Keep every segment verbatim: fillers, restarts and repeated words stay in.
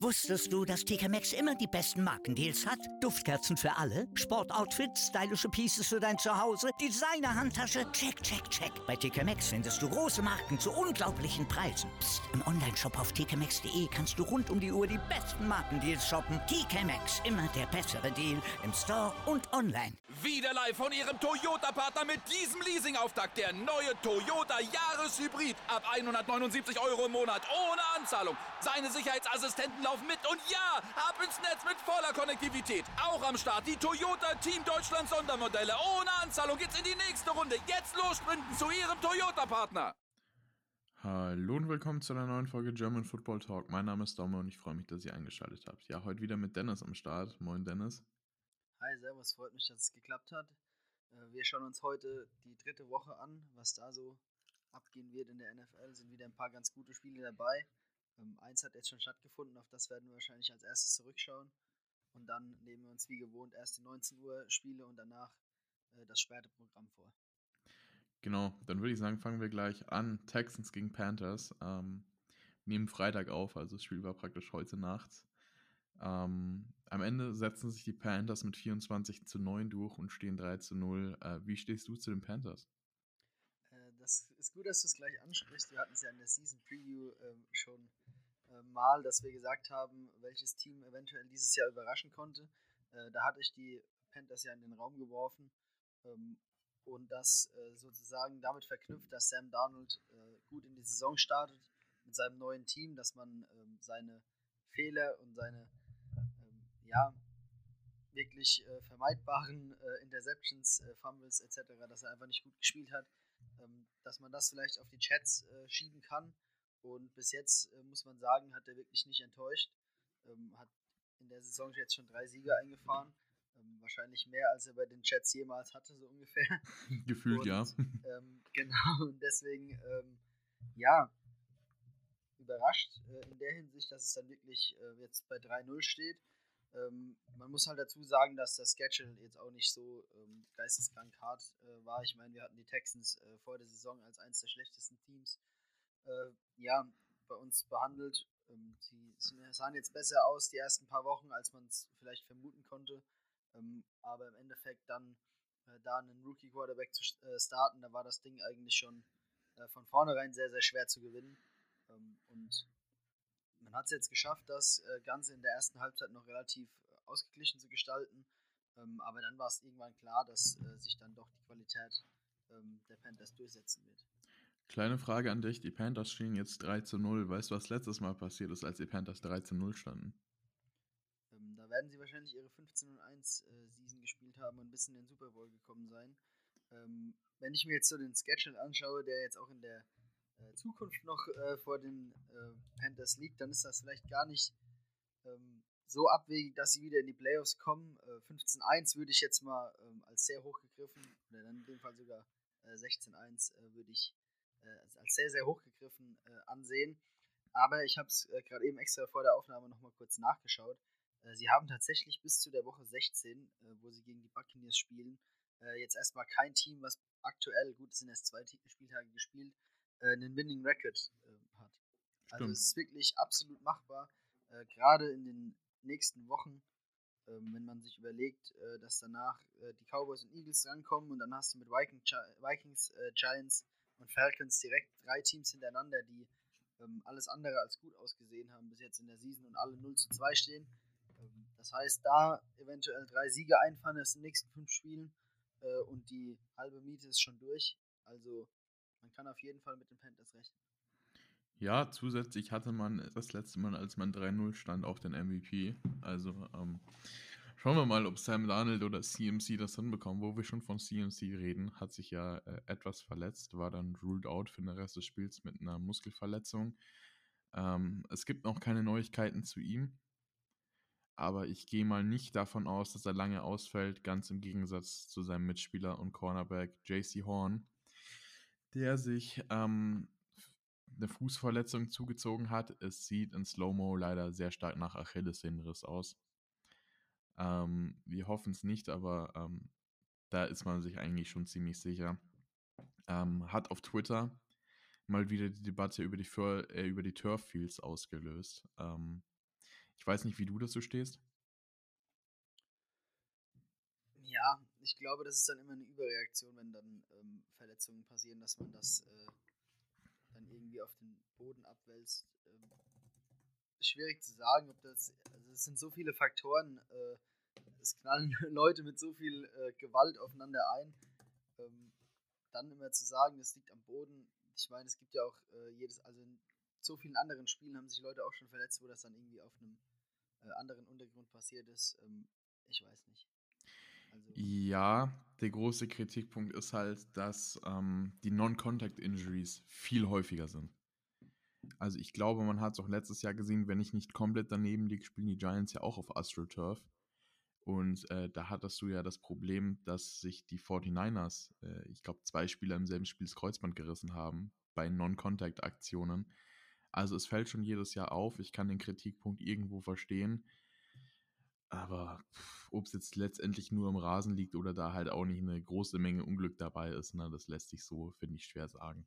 Wusstest du, dass T K Maxx immer die besten Markendeals hat? Duftkerzen für alle, Sportoutfits, stylische Pieces für dein Zuhause, Designer-Handtasche, check, check, check. Bei T K Maxx findest du große Marken zu unglaublichen Preisen. Psst. Im Onlineshop auf t k maxx punkt d e kannst du rund um die Uhr die besten Markendeals shoppen. T K Maxx, immer der bessere Deal im Store und online. Wieder live von Ihrem Toyota-Partner mit diesem Leasing-Auftakt. Der neue Toyota Jahreshybrid. Ab hundertneunundsiebzig Euro im Monat. Ohne Anzahlung. Seine Sicherheitsassistenten laufen mit. Und ja, ab ins Netz mit voller Konnektivität. Auch am Start die Toyota Team Deutschland Sondermodelle. Ohne Anzahlung geht's in die nächste Runde. Jetzt los sprinten zu Ihrem Toyota-Partner. Hallo und willkommen zu einer neuen Folge German Football Talk. Mein Name ist Domme und ich freue mich, dass ihr eingeschaltet habt. Ja, heute wieder mit Dennis am Start. Moin Dennis. Hi, servus, freut mich, dass es geklappt hat. Wir schauen uns heute die dritte Woche an, was da so abgehen wird in der N F L. Sind wieder ein paar ganz gute Spiele dabei. Ähm, eins hat jetzt schon stattgefunden, auf das werden wir wahrscheinlich als erstes zurückschauen. Und dann nehmen wir uns wie gewohnt erst die neunzehn Uhr Spiele und danach äh, das späte Programm vor. Genau, dann würde ich sagen, fangen wir gleich an. Texans gegen Panthers. Ähm, nehmen Freitag auf, also das Spiel war praktisch heute Nacht. Ähm, am Ende setzen sich die Panthers mit vierundzwanzig zu neun durch und stehen drei zu null. Äh, wie stehst du zu den Panthers? Äh, das ist gut, dass du es gleich ansprichst. Wir hatten es ja in der Season Preview äh, schon äh, mal, dass wir gesagt haben, welches Team eventuell dieses Jahr überraschen konnte. Äh, da hatte ich die Panthers ja in den Raum geworfen. Ähm, und das äh, sozusagen damit verknüpft, dass Sam Darnold äh, gut in die Saison startet mit seinem neuen Team, dass man ähm, seine Fehler und seine ähm, ja, wirklich äh, vermeidbaren äh, Interceptions, äh, Fumbles et cetera, dass er einfach nicht gut gespielt hat, ähm, dass man das vielleicht auf die Chats äh, schieben kann. Und bis jetzt äh, muss man sagen, hat er wirklich nicht enttäuscht. Ähm, hat in der Saison jetzt schon drei Siege eingefahren. Ähm, wahrscheinlich mehr, als er bei den Chats jemals hatte, so ungefähr. Gefühlt, und, ja. Ähm, genau, und deswegen, ähm, ja, überrascht äh, in der Hinsicht, dass es dann wirklich äh, jetzt bei drei null steht. Ähm, man muss halt dazu sagen, dass das Schedule jetzt auch nicht so ähm, geisteskrank hart äh, war. Ich meine, wir hatten die Texans äh, vor der Saison als eines der schlechtesten Teams äh, ja, bei uns behandelt. Ähm, sie sahen jetzt besser aus die ersten paar Wochen, als man es vielleicht vermuten konnte. Ähm, aber im Endeffekt dann äh, da einen Rookie-Quarterback zu äh, starten, da war das Ding eigentlich schon äh, von vornherein sehr, sehr schwer zu gewinnen. Ähm, und man hat es jetzt geschafft, das äh, Ganze in der ersten Halbzeit noch relativ äh, ausgeglichen zu gestalten. Ähm, aber dann war es irgendwann klar, dass äh, sich dann doch die Qualität ähm, der Panthers durchsetzen wird. Kleine Frage an dich, die Panthers stehen jetzt drei zu null. Weißt du, was letztes Mal passiert ist, als die Panthers drei zu null standen? Ähm, da werden sie wahrscheinlich ihre fünfzehn und eins äh, Season gespielt haben und ein bisschen in den Super Bowl gekommen sein. Ähm, wenn ich mir jetzt so den Schedule anschaue, der jetzt auch in der äh, Zukunft noch äh, vor den äh, Panthers liegt, dann ist das vielleicht gar nicht ähm, so abwegig, dass sie wieder in die Playoffs kommen. Äh, fünfzehn eins würde ich jetzt mal ähm, als sehr hoch gegriffen, oder dann in dem Fall sogar äh, sechzehn eins äh, würde ich äh, als sehr, sehr hoch gegriffen äh, ansehen. Aber ich habe es äh, gerade eben extra vor der Aufnahme nochmal kurz nachgeschaut. Äh, sie haben tatsächlich bis zu der Woche sechzehn, äh, wo sie gegen die Buccaneers spielen, äh, jetzt erstmal kein Team, was aktuell, gut, es sind erst zwei Spieltage gespielt, äh, einen Winning Record äh, hat. Also Stimmt. es ist wirklich absolut machbar, äh, gerade in den nächsten Wochen, ähm, wenn man sich überlegt, äh, dass danach äh, die Cowboys und Eagles rankommen und dann hast du mit Viking, Vikings, äh, Giants und Falcons direkt drei Teams hintereinander, die ähm, alles andere als gut ausgesehen haben bis jetzt in der Season und alle null zu zwei stehen. Ähm, das heißt, da eventuell drei Siege einfahren aus den nächsten fünf Spielen äh, und die halbe Miete ist schon durch. Also man kann auf jeden Fall mit den Panthers rechnen. Ja, zusätzlich hatte man das letzte Mal, als man drei null stand, auch den M V P. Also ähm, schauen wir mal, ob Sam Darnold oder C M C das hinbekommen. Wo wir schon von C M C reden, hat sich ja äh, etwas verletzt, war dann ruled out für den Rest des Spiels mit einer Muskelverletzung. Ähm, es gibt noch keine Neuigkeiten zu ihm, aber ich gehe mal nicht davon aus, dass er lange ausfällt, ganz im Gegensatz zu seinem Mitspieler und Cornerback J C Horn, der sich ähm, eine Fußverletzung zugezogen hat. Es sieht in Slow-Mo leider sehr stark nach Achillessehnenriss aus. Ähm, wir hoffen es nicht, aber ähm, da ist man sich eigentlich schon ziemlich sicher. Ähm, hat auf Twitter mal wieder die Debatte über die, Fir- äh, über die Turf Fields ausgelöst. Ähm, Ich weiß nicht, wie du dazu stehst. Ja, ich glaube, das ist dann immer eine Überreaktion, wenn dann ähm, Verletzungen passieren, dass man das äh, dann irgendwie auf den Boden abwälzt. Ähm, schwierig zu sagen, ob das, also es sind so viele Faktoren, äh, es knallen Leute mit so viel äh, Gewalt aufeinander ein. Ähm, dann immer zu sagen, das liegt am Boden. Ich meine, es gibt ja auch äh, jedes, also in so vielen anderen Spielen haben sich Leute auch schon verletzt, wo das dann irgendwie auf einem äh, anderen Untergrund passiert ist. Ähm, ich weiß nicht. Also, Ja, der große Kritikpunkt ist halt, dass ähm, die Non-Contact-Injuries viel häufiger sind. Also ich glaube, man hat es auch letztes Jahr gesehen, wenn ich nicht komplett daneben liege, spielen die Giants ja auch auf AstroTurf. Und äh, da hattest du ja das Problem, dass sich die forty-niners, äh, ich glaube, zwei Spieler im selben Spiel das Kreuzband gerissen haben bei Non-Contact-Aktionen. Also es fällt schon jedes Jahr auf. Ich kann den Kritikpunkt irgendwo verstehen. Aber ob es jetzt letztendlich nur im Rasen liegt oder da halt auch nicht eine große Menge Unglück dabei ist, ne, das lässt sich so, finde ich, schwer sagen.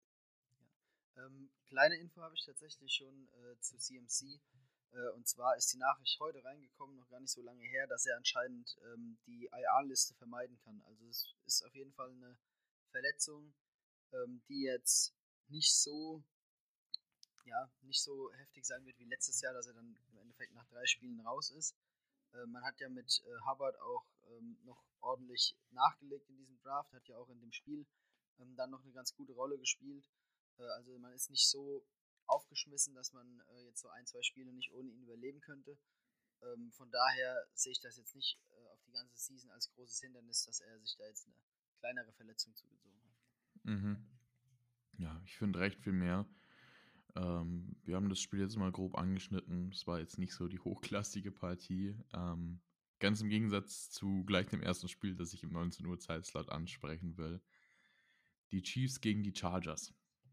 ja. Ähm, kleine Info habe ich tatsächlich schon äh, zu C M C. Äh, und zwar ist die Nachricht heute reingekommen, noch gar nicht so lange her, dass er anscheinend ähm, die I R-Liste vermeiden kann. Also es ist auf jeden Fall eine Verletzung, ähm, die jetzt nicht so, ja, nicht so heftig sein wird wie letztes Jahr, dass er dann im Endeffekt nach drei Spielen raus ist. Äh, man hat ja mit äh, Hubbard auch ähm, noch ordentlich nachgelegt in diesem Draft, hat ja auch in dem Spiel ähm, dann noch eine ganz gute Rolle gespielt. Äh, also man ist nicht so aufgeschmissen, dass man äh, jetzt so ein, zwei Spiele nicht ohne ihn überleben könnte. Ähm, von daher sehe ich das jetzt nicht äh, auf die ganze Season als großes Hindernis, dass er sich da jetzt eine kleinere Verletzung zugezogen hat. Mhm. Ja, ich finde recht viel mehr. Ähm, wir haben das Spiel jetzt mal grob angeschnitten. Es war jetzt nicht so die hochklassige Partie. Ähm, ganz im Gegensatz zu gleich dem ersten Spiel, das ich im neunzehn Uhr Zeitslot ansprechen will. Die Chiefs gegen die Chargers.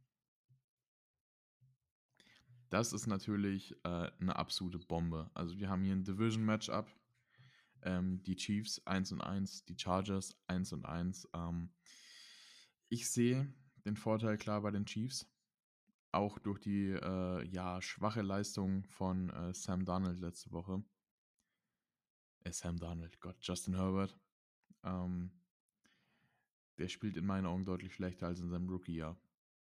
Das ist natürlich äh, eine absolute Bombe. Also wir haben hier ein Division-Matchup. Ähm, die Chiefs eins und eins, die Chargers eins und eins. Ähm, ich sehe den Vorteil klar bei den Chiefs. Auch durch die äh, ja, schwache Leistung von äh, Sam Darnold letzte Woche. Äh, Sam Darnold, Gott, Justin Herbert. Ähm, der spielt in meinen Augen deutlich schlechter als in seinem Rookie-Jahr.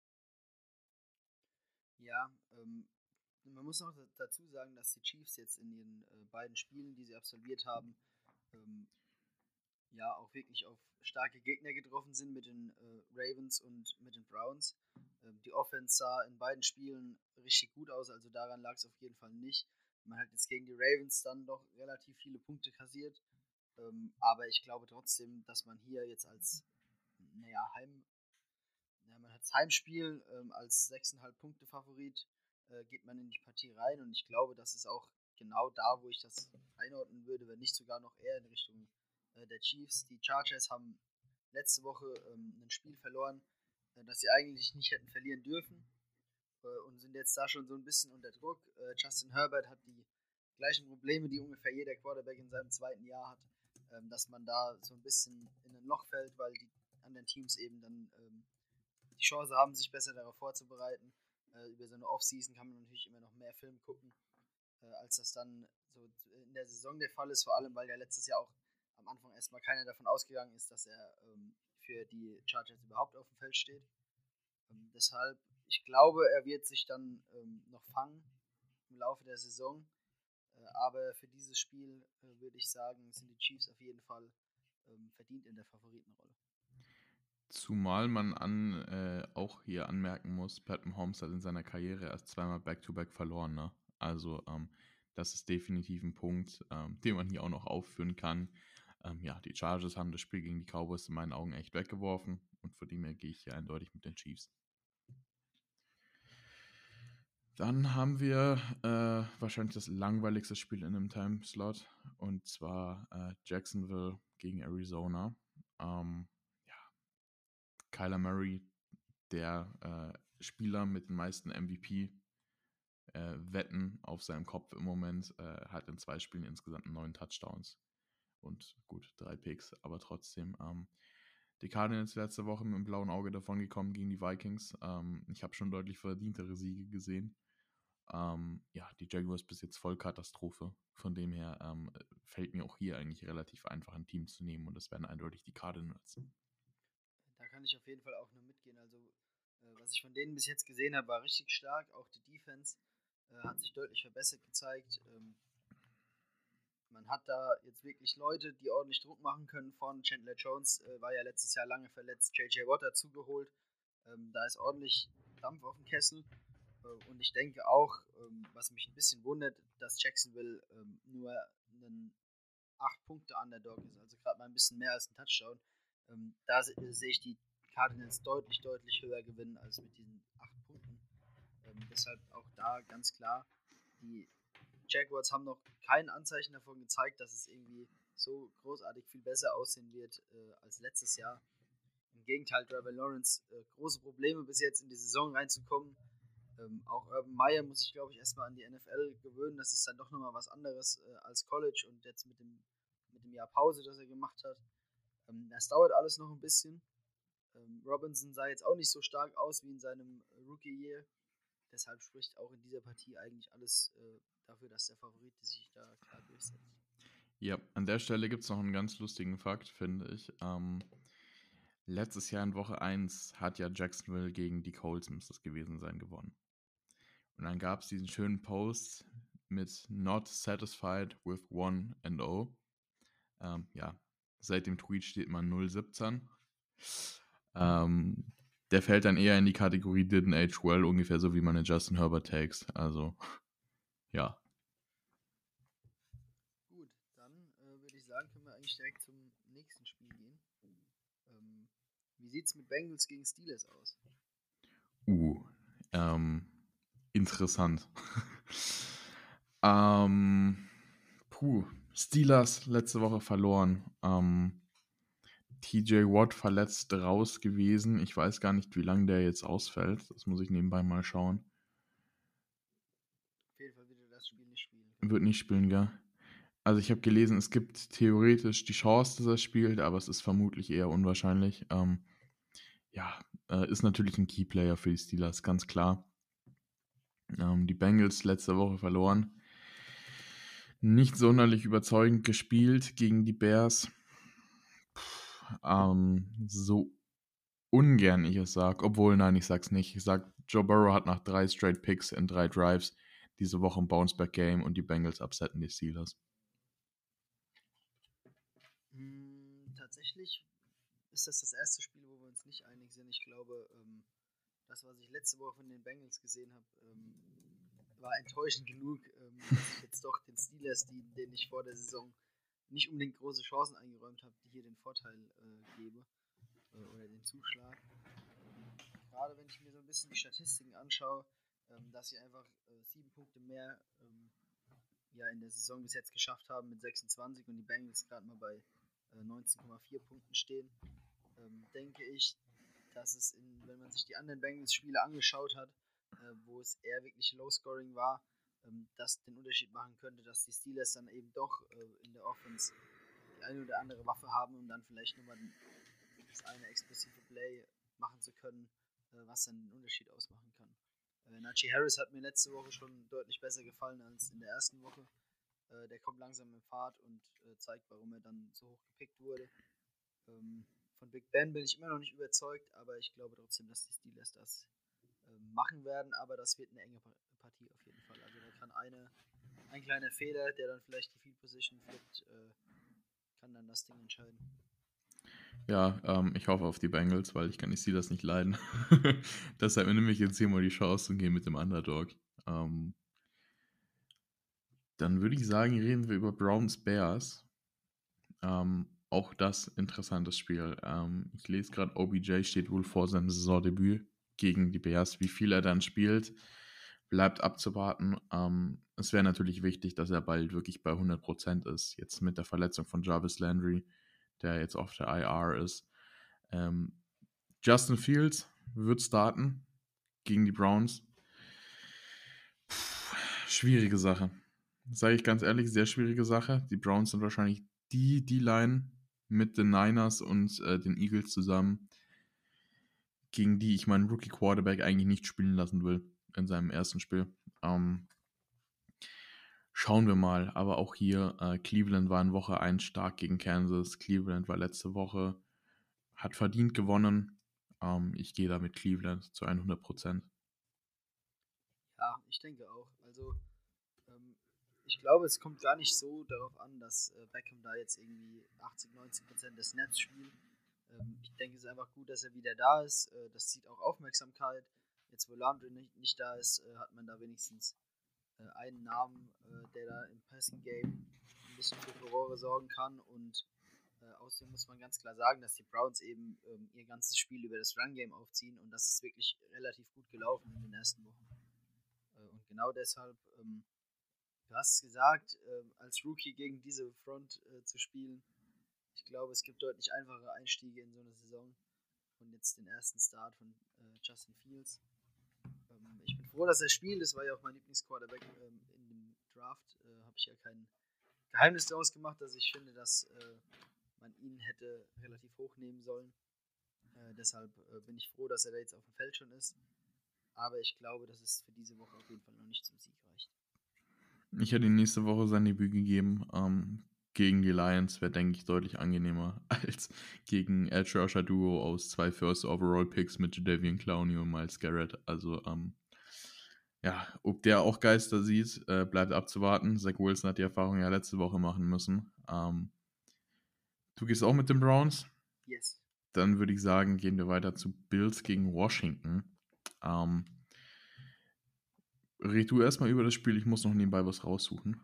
Ja, ähm, man muss noch dazu sagen, dass die Chiefs jetzt in ihren äh, beiden Spielen, die sie absolviert haben, ähm, ja auch wirklich auf starke Gegner getroffen sind mit den äh, Ravens und mit den Browns. Ähm, die Offense sah in beiden Spielen richtig gut aus, also daran lag es auf jeden Fall nicht. Man hat jetzt gegen die Ravens dann doch relativ viele Punkte kassiert, ähm, aber ich glaube trotzdem, dass man hier jetzt als, naja, Heim, ja, man hat das Heimspiel ähm, als sechs Komma fünf Punkte Favorit, äh, geht man in die Partie rein und ich glaube, das ist auch genau da, wo ich das einordnen würde, wenn nicht sogar noch eher in Richtung äh, der Chiefs. Die Chargers haben letzte Woche ähm, ein Spiel verloren, äh, das sie eigentlich nicht hätten verlieren dürfen äh, und sind jetzt da schon so ein bisschen unter Druck. Äh, Justin Herbert hat die gleichen Probleme, die ungefähr jeder Quarterback in seinem zweiten Jahr hat, ähm, dass man da so ein bisschen in ein Loch fällt, weil die anderen Teams eben dann ähm, die Chance haben, sich besser darauf vorzubereiten. Äh, über so eine Offseason kann man natürlich immer noch mehr Film gucken, äh, als das dann so in der Saison der Fall ist, vor allem weil ja letztes Jahr auch am Anfang erstmal keiner davon ausgegangen ist, dass er ähm, für die Chargers überhaupt auf dem Feld steht. Ähm, deshalb, ich glaube, er wird sich dann ähm, noch fangen im Laufe der Saison. Äh, aber für dieses Spiel äh, würde ich sagen, sind die Chiefs auf jeden Fall ähm, verdient in der Favoritenrolle. Zumal man an, äh, auch hier anmerken muss, Pat Mahomes hat in seiner Karriere erst zweimal Back-to-Back verloren. Ne? Also ähm, das ist definitiv ein Punkt, ähm, den man hier auch noch aufführen kann. Ähm, ja, die Chargers haben das Spiel gegen die Cowboys in meinen Augen echt weggeworfen und von dem her gehe ich hier eindeutig mit den Chiefs. Dann haben wir äh, wahrscheinlich das langweiligste Spiel in einem Timeslot und zwar äh, Jacksonville gegen Arizona. Ähm, ja, Kyler Murray, der äh, Spieler mit den meisten M V P-Wetten äh, auf seinem Kopf im Moment, äh, hat in zwei Spielen insgesamt neun Touchdowns und gut, drei Picks, aber trotzdem. Ähm, die Cardinals letzte Woche mit dem blauen Auge davon gekommen gegen die Vikings. Ähm, ich habe schon deutlich verdientere Siege gesehen. Ähm, ja, die Jaguars bis jetzt Vollkatastrophe. Von dem her ähm, fällt mir auch hier eigentlich relativ einfach, ein Team zu nehmen und das werden eindeutig die Cardinals. Da kann ich auf jeden Fall auch nur mitgehen. Also, äh, was ich von denen bis jetzt gesehen habe, war richtig stark. Auch die Defense äh, hat sich deutlich verbessert gezeigt. Ähm, man hat da jetzt wirklich Leute, die ordentlich Druck machen können. Von Chandler Jones äh, war ja letztes Jahr lange verletzt, J J Watt dazugeholt. Ähm, da ist ordentlich Dampf auf dem Kessel. Äh, und ich denke auch, ähm, was mich ein bisschen wundert, dass Jacksonville ähm, nur einen acht Punkte Underdog ist, also gerade mal ein bisschen mehr als ein Touchdown. Ähm, da se sehe ich die Cardinals deutlich, deutlich höher gewinnen als mit diesen acht Punkten. Ähm, deshalb auch da ganz klar, die Jaguars haben noch kein Anzeichen davon gezeigt, dass es irgendwie so großartig viel besser aussehen wird äh, als letztes Jahr. Im Gegenteil, Trevor Lawrence äh, große Probleme bis jetzt in die Saison reinzukommen. Ähm, auch Urban Meyer muss sich, glaube ich, erstmal an die N F L gewöhnen. Das ist dann doch nochmal was anderes äh, als College und jetzt mit dem, mit dem Jahr Pause, das er gemacht hat. Ähm, das dauert alles noch ein bisschen. Ähm, Robinson sah jetzt auch nicht so stark aus wie in seinem äh, Rookie-Year. Deshalb spricht auch in dieser Partie eigentlich alles äh, dafür, dass der Favorit sich da klar durchsetzt. Ja, an der Stelle gibt es noch einen ganz lustigen Fakt, finde ich. Ähm, letztes Jahr in Woche eins hat ja Jacksonville gegen die Colts, müsste es gewesen sein, gewonnen. Und dann gab es diesen schönen Post mit Not satisfied with one and oh. Ähm, ja, seit dem Tweet steht man null siebzehn. Ähm, der fällt dann eher in die Kategorie didn't age well, ungefähr so wie man in Justin Herbert takes. Also, ja. Gut, dann äh, würde ich sagen, können wir eigentlich direkt zum nächsten Spiel gehen. Ähm, wie sieht es mit Bengals gegen Steelers aus? Uh, ähm, interessant. ähm, puh, Steelers letzte Woche verloren. Ähm, T J Watt verletzt raus gewesen. Ich weiß gar nicht, wie lange der jetzt ausfällt. Das muss ich nebenbei mal schauen. Auf jeden Fall wird er das Spiel nicht spielen. Wird nicht spielen, gell? Also ich habe gelesen, es gibt theoretisch die Chance, dass er spielt, aber es ist vermutlich eher unwahrscheinlich. Ähm, ja, äh, ist natürlich ein Keyplayer für die Steelers, ganz klar. Ähm, die Bengals letzte Woche verloren. Nicht sonderlich überzeugend gespielt gegen die Bears. Puh, ähm, so ungern ich es sage, obwohl, nein, ich sag's nicht. Ich sag, Joe Burrow hat nach drei Straight Picks in drei Drives diese Woche ein Bounceback-Game und die Bengals upsetten die Steelers. Hm, tatsächlich ist das das erste Spiel, wo wir uns nicht einig sind. Ich glaube, ähm, das, was ich letzte Woche von den Bengals gesehen habe, ähm, war enttäuschend genug, ähm, dass ich jetzt doch den Steelers, die, denen ich vor der Saison nicht unbedingt große Chancen eingeräumt habe, die hier den Vorteil äh, gebe äh, oder den Zuschlag. Ähm, gerade wenn ich mir so ein bisschen die Statistiken anschaue, ähm, dass sie einfach äh, sieben Punkte mehr ähm, ja, in der Saison bis jetzt geschafft haben mit sechsundzwanzig und die Bengals gerade mal bei äh, neunzehn Komma vier Punkten stehen, ähm, denke ich, dass es, in, wenn man sich die anderen Bengals-Spiele angeschaut hat, äh, wo es eher wirklich Low-Scoring war, ähm, das den Unterschied machen könnte, dass die Steelers dann eben doch äh, in der Offense die eine oder andere Waffe haben, um dann vielleicht nur mal das eine explosive Play machen zu können, äh, was dann den Unterschied ausmachen kann. Äh, Najee Harris hat mir letzte Woche schon deutlich besser gefallen als in der ersten Woche. Äh, der kommt langsam in Fahrt und äh, zeigt, warum er dann so hoch gepickt wurde. Ähm, von Big Ben bin ich immer noch nicht überzeugt, aber ich glaube trotzdem, dass die Steelers das äh, machen werden. Aber das wird eine enge Partie auf jeden Fall. Also da kann eine, ein kleiner Fehler, der dann vielleicht die Field Position flippt, äh, kann dann das Ding entscheiden. Ja, ähm, ich hoffe auf die Bengals, weil ich kann die Steelers nicht leiden. Deshalb nehme ich jetzt hier mal die Chance und gehe mit dem Underdog. Ähm, dann würde ich sagen, reden wir über Browns Bears. Ähm, auch das interessantes Spiel. Ähm, ich lese gerade, O B J steht wohl vor seinem Saisondebüt gegen die Bears. Wie viel er dann spielt, bleibt abzuwarten. Ähm, es wäre natürlich wichtig, dass er bald wirklich bei hundert Prozent ist. Jetzt mit der Verletzung von Jarvis Landry, der jetzt auf der I R ist. Ähm, Justin Fields wird starten gegen die Browns. Puh, schwierige Sache. Sage ich ganz ehrlich, sehr schwierige Sache. Die Browns sind wahrscheinlich die D-Line mit den Niners und äh, den Eagles zusammen, gegen die ich meinen Rookie-Quarterback eigentlich nicht spielen lassen will in seinem ersten Spiel. Ähm, schauen wir mal. Aber auch hier, äh, Cleveland war in Woche eins stark gegen Kansas. Cleveland war letzte Woche, hat verdient gewonnen. Ähm, ich gehe da mit Cleveland zu hundert Prozent. Ja, ich denke auch. Also, ähm, ich glaube, es kommt gar nicht so darauf an, dass äh, Beckham da jetzt irgendwie achtzig, neunzig Prozent der Snaps spielt. Ähm, ich denke, es ist einfach gut, dass er wieder da ist. Äh, das zieht auch Aufmerksamkeit. Jetzt, wo Landry nicht, nicht da ist, äh, hat man da wenigstens äh, einen Namen, äh, der da im Passing Game ein bisschen für Furore sorgen kann. Und äh, außerdem muss man ganz klar sagen, dass die Browns eben ähm, ihr ganzes Spiel über das Run Game aufziehen und das ist wirklich relativ gut gelaufen in den ersten Wochen. Äh, und genau deshalb, ähm, du hast es gesagt, äh, als Rookie gegen diese Front äh, zu spielen, ich glaube, es gibt deutlich einfache Einstiege in so eine Saison. Und jetzt den ersten Start von äh, Justin Fields. Ähm, ich bin froh, dass er spielt. Das war ja auch mein Lieblingsquarterback ähm, in dem Draft. Äh, Habe ich ja kein Geheimnis daraus gemacht, dass ich finde, dass äh, man ihn hätte relativ hoch nehmen sollen. Äh, deshalb äh, bin ich froh, dass er da jetzt auf dem Feld schon ist. Aber ich glaube, dass es für diese Woche auf jeden Fall noch nicht zum Sieg reicht. Ich hätte ihm nächste Woche sein Debüt gegeben. Ähm, gegen die Lions wäre, denke ich, deutlich angenehmer als gegen Edge Rusher Duo aus zwei First Overall Picks mit Jadeveon Clowney und Myles Garrett. Also, ähm, ja, ob der auch Geister sieht, äh, bleibt abzuwarten. Zach Wilson hat die Erfahrung ja letzte Woche machen müssen. Ähm, du gehst auch mit den Browns? Yes. Dann würde ich sagen, gehen wir weiter zu Bills gegen Washington. Ähm, red du erstmal über das Spiel, ich muss noch nebenbei was raussuchen.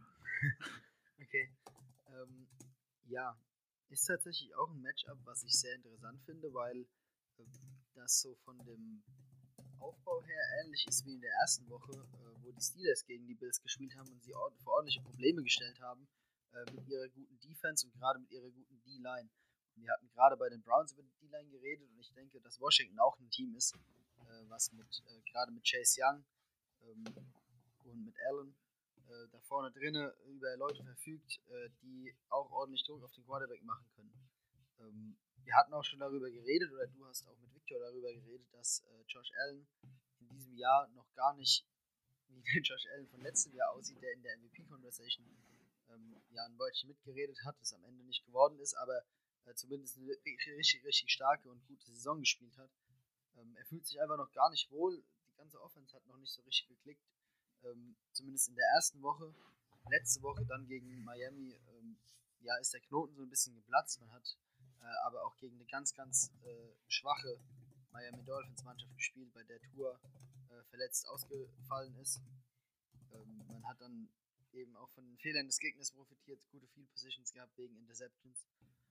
Okay. Ähm, ja, ist tatsächlich auch ein Matchup, was ich sehr interessant finde, weil äh, das so von dem Aufbau her ähnlich ist wie in der ersten Woche, äh, wo die Steelers gegen die Bills gespielt haben und sie ord- vor ordentliche Probleme gestellt haben äh, mit ihrer guten Defense und gerade mit ihrer guten D-Line. Und wir hatten gerade bei den Browns über die D-Line geredet und ich denke, dass Washington auch ein Team ist, äh, was mit äh, gerade mit Chase Young ähm, und mit Allen äh, da vorne drinne über Leute verfügt, äh, die auch ordentlich Druck auf den Quarterback machen können. Ähm, wir hatten auch schon darüber geredet, oder du hast auch mit Victor darüber geredet, dass äh, Josh Allen in diesem Jahr noch gar nicht wie der Josh Allen von letztem Jahr aussieht, der in der M V P-Conversation ähm, ja ein Wörtchen mitgeredet hat, das am Ende nicht geworden ist, aber äh, zumindest eine richtig, richtig starke und gute Saison gespielt hat. Ähm, er fühlt sich einfach noch gar nicht wohl. Die ganze Offense hat noch nicht so richtig geklickt. Ähm, zumindest in der ersten Woche. Letzte Woche dann gegen Miami, ähm, ja, ist der Knoten so ein bisschen geplatzt. Man hat äh, aber auch gegen eine ganz, ganz äh, schwache Miami Dolphins Mannschaft gespielt, bei der Tour äh, verletzt ausgefallen ist. Ähm, man hat dann eben auch von den Fehlern des Gegners profitiert, gute Field Positions gehabt wegen Interceptions.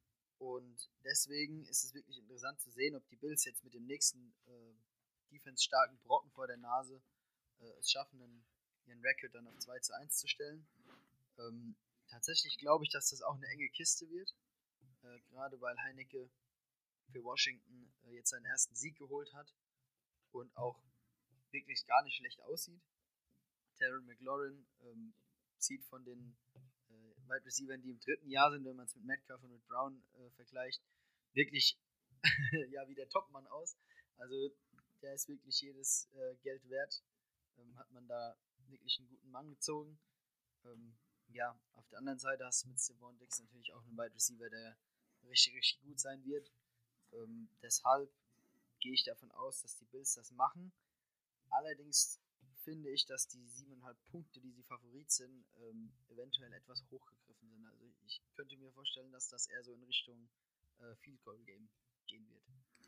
Und deswegen ist es wirklich interessant zu sehen, ob die Bills jetzt mit dem nächsten äh, defense-starken Brocken vor der Nase äh, es schaffen, den, ihren Record dann auf zwei zu eins zu stellen. Ähm, tatsächlich glaube ich, dass das auch eine enge Kiste wird, äh, gerade weil Heineke für Washington äh, jetzt seinen ersten Sieg geholt hat und auch wirklich gar nicht schlecht aussieht. Terry McLaurin ähm, sieht von den äh, Wide Receivers, die im dritten Jahr sind, wenn man es mit Metcalf und mit Brown äh, vergleicht, wirklich ja, wie der Topmann aus. Also der ist wirklich jedes äh, Geld wert. Ähm, hat man da wirklich einen guten Mann gezogen. Ähm, ja, auf der anderen Seite hast du mit Stephon Diggs natürlich auch einen Wide Receiver, der richtig, richtig gut sein wird. Ähm, deshalb gehe ich davon aus, dass die Bills das machen. Allerdings finde ich, dass die siebeneinhalb Punkte, die sie Favorit sind, ähm, eventuell etwas hochgegriffen sind. Also ich könnte mir vorstellen, dass das eher so in Richtung äh, Field Goal Game gehen wird.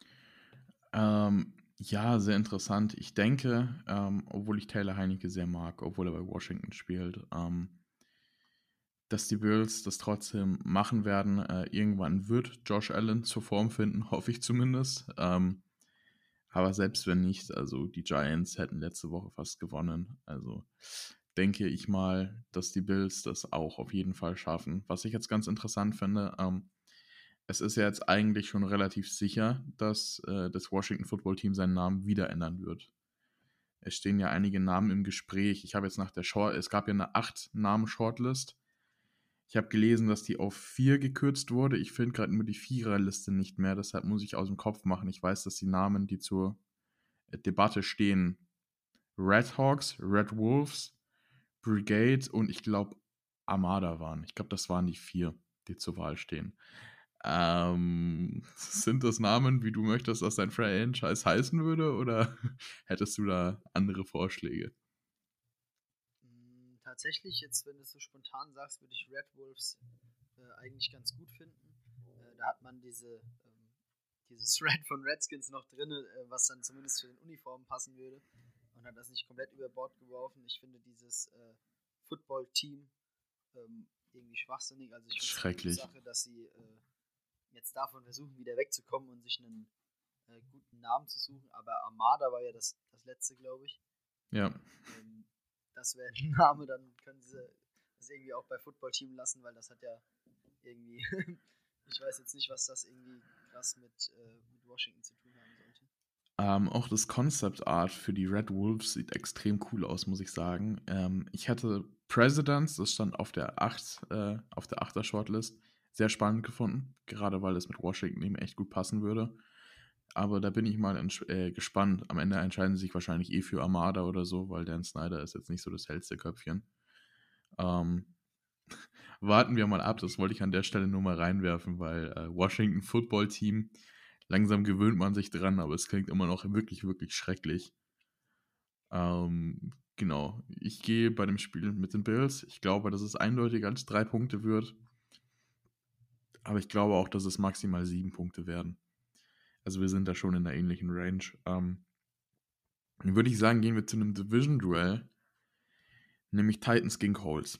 Ähm, ja, sehr interessant. Ich denke, ähm, obwohl ich Taylor Heineke sehr mag, obwohl er bei Washington spielt, ähm, dass die Bills das trotzdem machen werden. Äh, irgendwann wird Josh Allen zur Form finden, hoffe ich zumindest. Ähm, aber selbst wenn nicht, also die Giants hätten letzte Woche fast gewonnen. Also denke ich mal, dass die Bills das auch auf jeden Fall schaffen. Was ich jetzt ganz interessant finde, ähm, es ist ja jetzt eigentlich schon relativ sicher, dass äh, das Washington Football Team seinen Namen wieder ändern wird. Es stehen ja einige Namen im Gespräch. Ich habe jetzt nach der Short, es gab ja eine acht Namen Shortlist. Ich habe gelesen, dass die auf vier gekürzt wurde. Ich finde gerade nur die Viererliste nicht mehr, deshalb muss ich aus dem Kopf machen. Ich weiß, dass die Namen, die zur Debatte stehen, Red Hawks, Red Wolves, Brigade und ich glaube Armada waren. Ich glaube, das waren die vier, die zur Wahl stehen. Ähm, sind das Namen, wie du möchtest, dass dein Franchise heißen würde, oder hättest du da andere Vorschläge? Mm, Tatsächlich, jetzt, wenn du es so spontan sagst, würde ich Red Wolves äh, eigentlich ganz gut finden. Äh, da hat man diese, ähm, dieses Red von Redskins noch drin, äh, was dann zumindest zu den Uniformen passen würde. Und hat das nicht komplett über Bord geworfen. Ich finde dieses äh, Football-Team ähm, irgendwie schwachsinnig. Also ich finde es eine gute Schrecklich. Sache, dass sie äh, jetzt davon versuchen, wieder wegzukommen und sich einen äh, guten Namen zu suchen. Aber Armada war ja das, das letzte, glaube ich. Ja. Ähm, das wäre ein Name, dann können sie das irgendwie auch bei Football-Team lassen, weil das hat ja irgendwie, ich weiß jetzt nicht, was das irgendwie krass mit, äh, mit Washington zu tun haben sollte. Ähm, auch das Concept Art für die Red Wolves sieht extrem cool aus, muss ich sagen. Ähm, ich hatte Presidents, das stand auf der acht, äh, auf der achter Shortlist, sehr spannend gefunden, gerade weil es mit Washington eben echt gut passen würde. Aber da bin ich mal entsch- äh, gespannt. Am Ende entscheiden sie sich wahrscheinlich eh für Armada oder so, weil Dan Snyder ist jetzt nicht so das hellste Köpfchen. Ähm, warten wir mal ab, das wollte ich an der Stelle nur mal reinwerfen, weil äh, Washington Football Team, langsam gewöhnt man sich dran, aber es klingt immer noch wirklich, wirklich schrecklich. Ähm, genau, ich gehe bei dem Spiel mit den Bills. Ich glaube, dass es eindeutig als drei Punkte wird, aber ich glaube auch, dass es maximal sieben Punkte werden. Also wir sind da schon in einer ähnlichen Range. Ähm, dann würde ich sagen, gehen wir zu einem Division-Duell, nämlich Titans gegen Colts.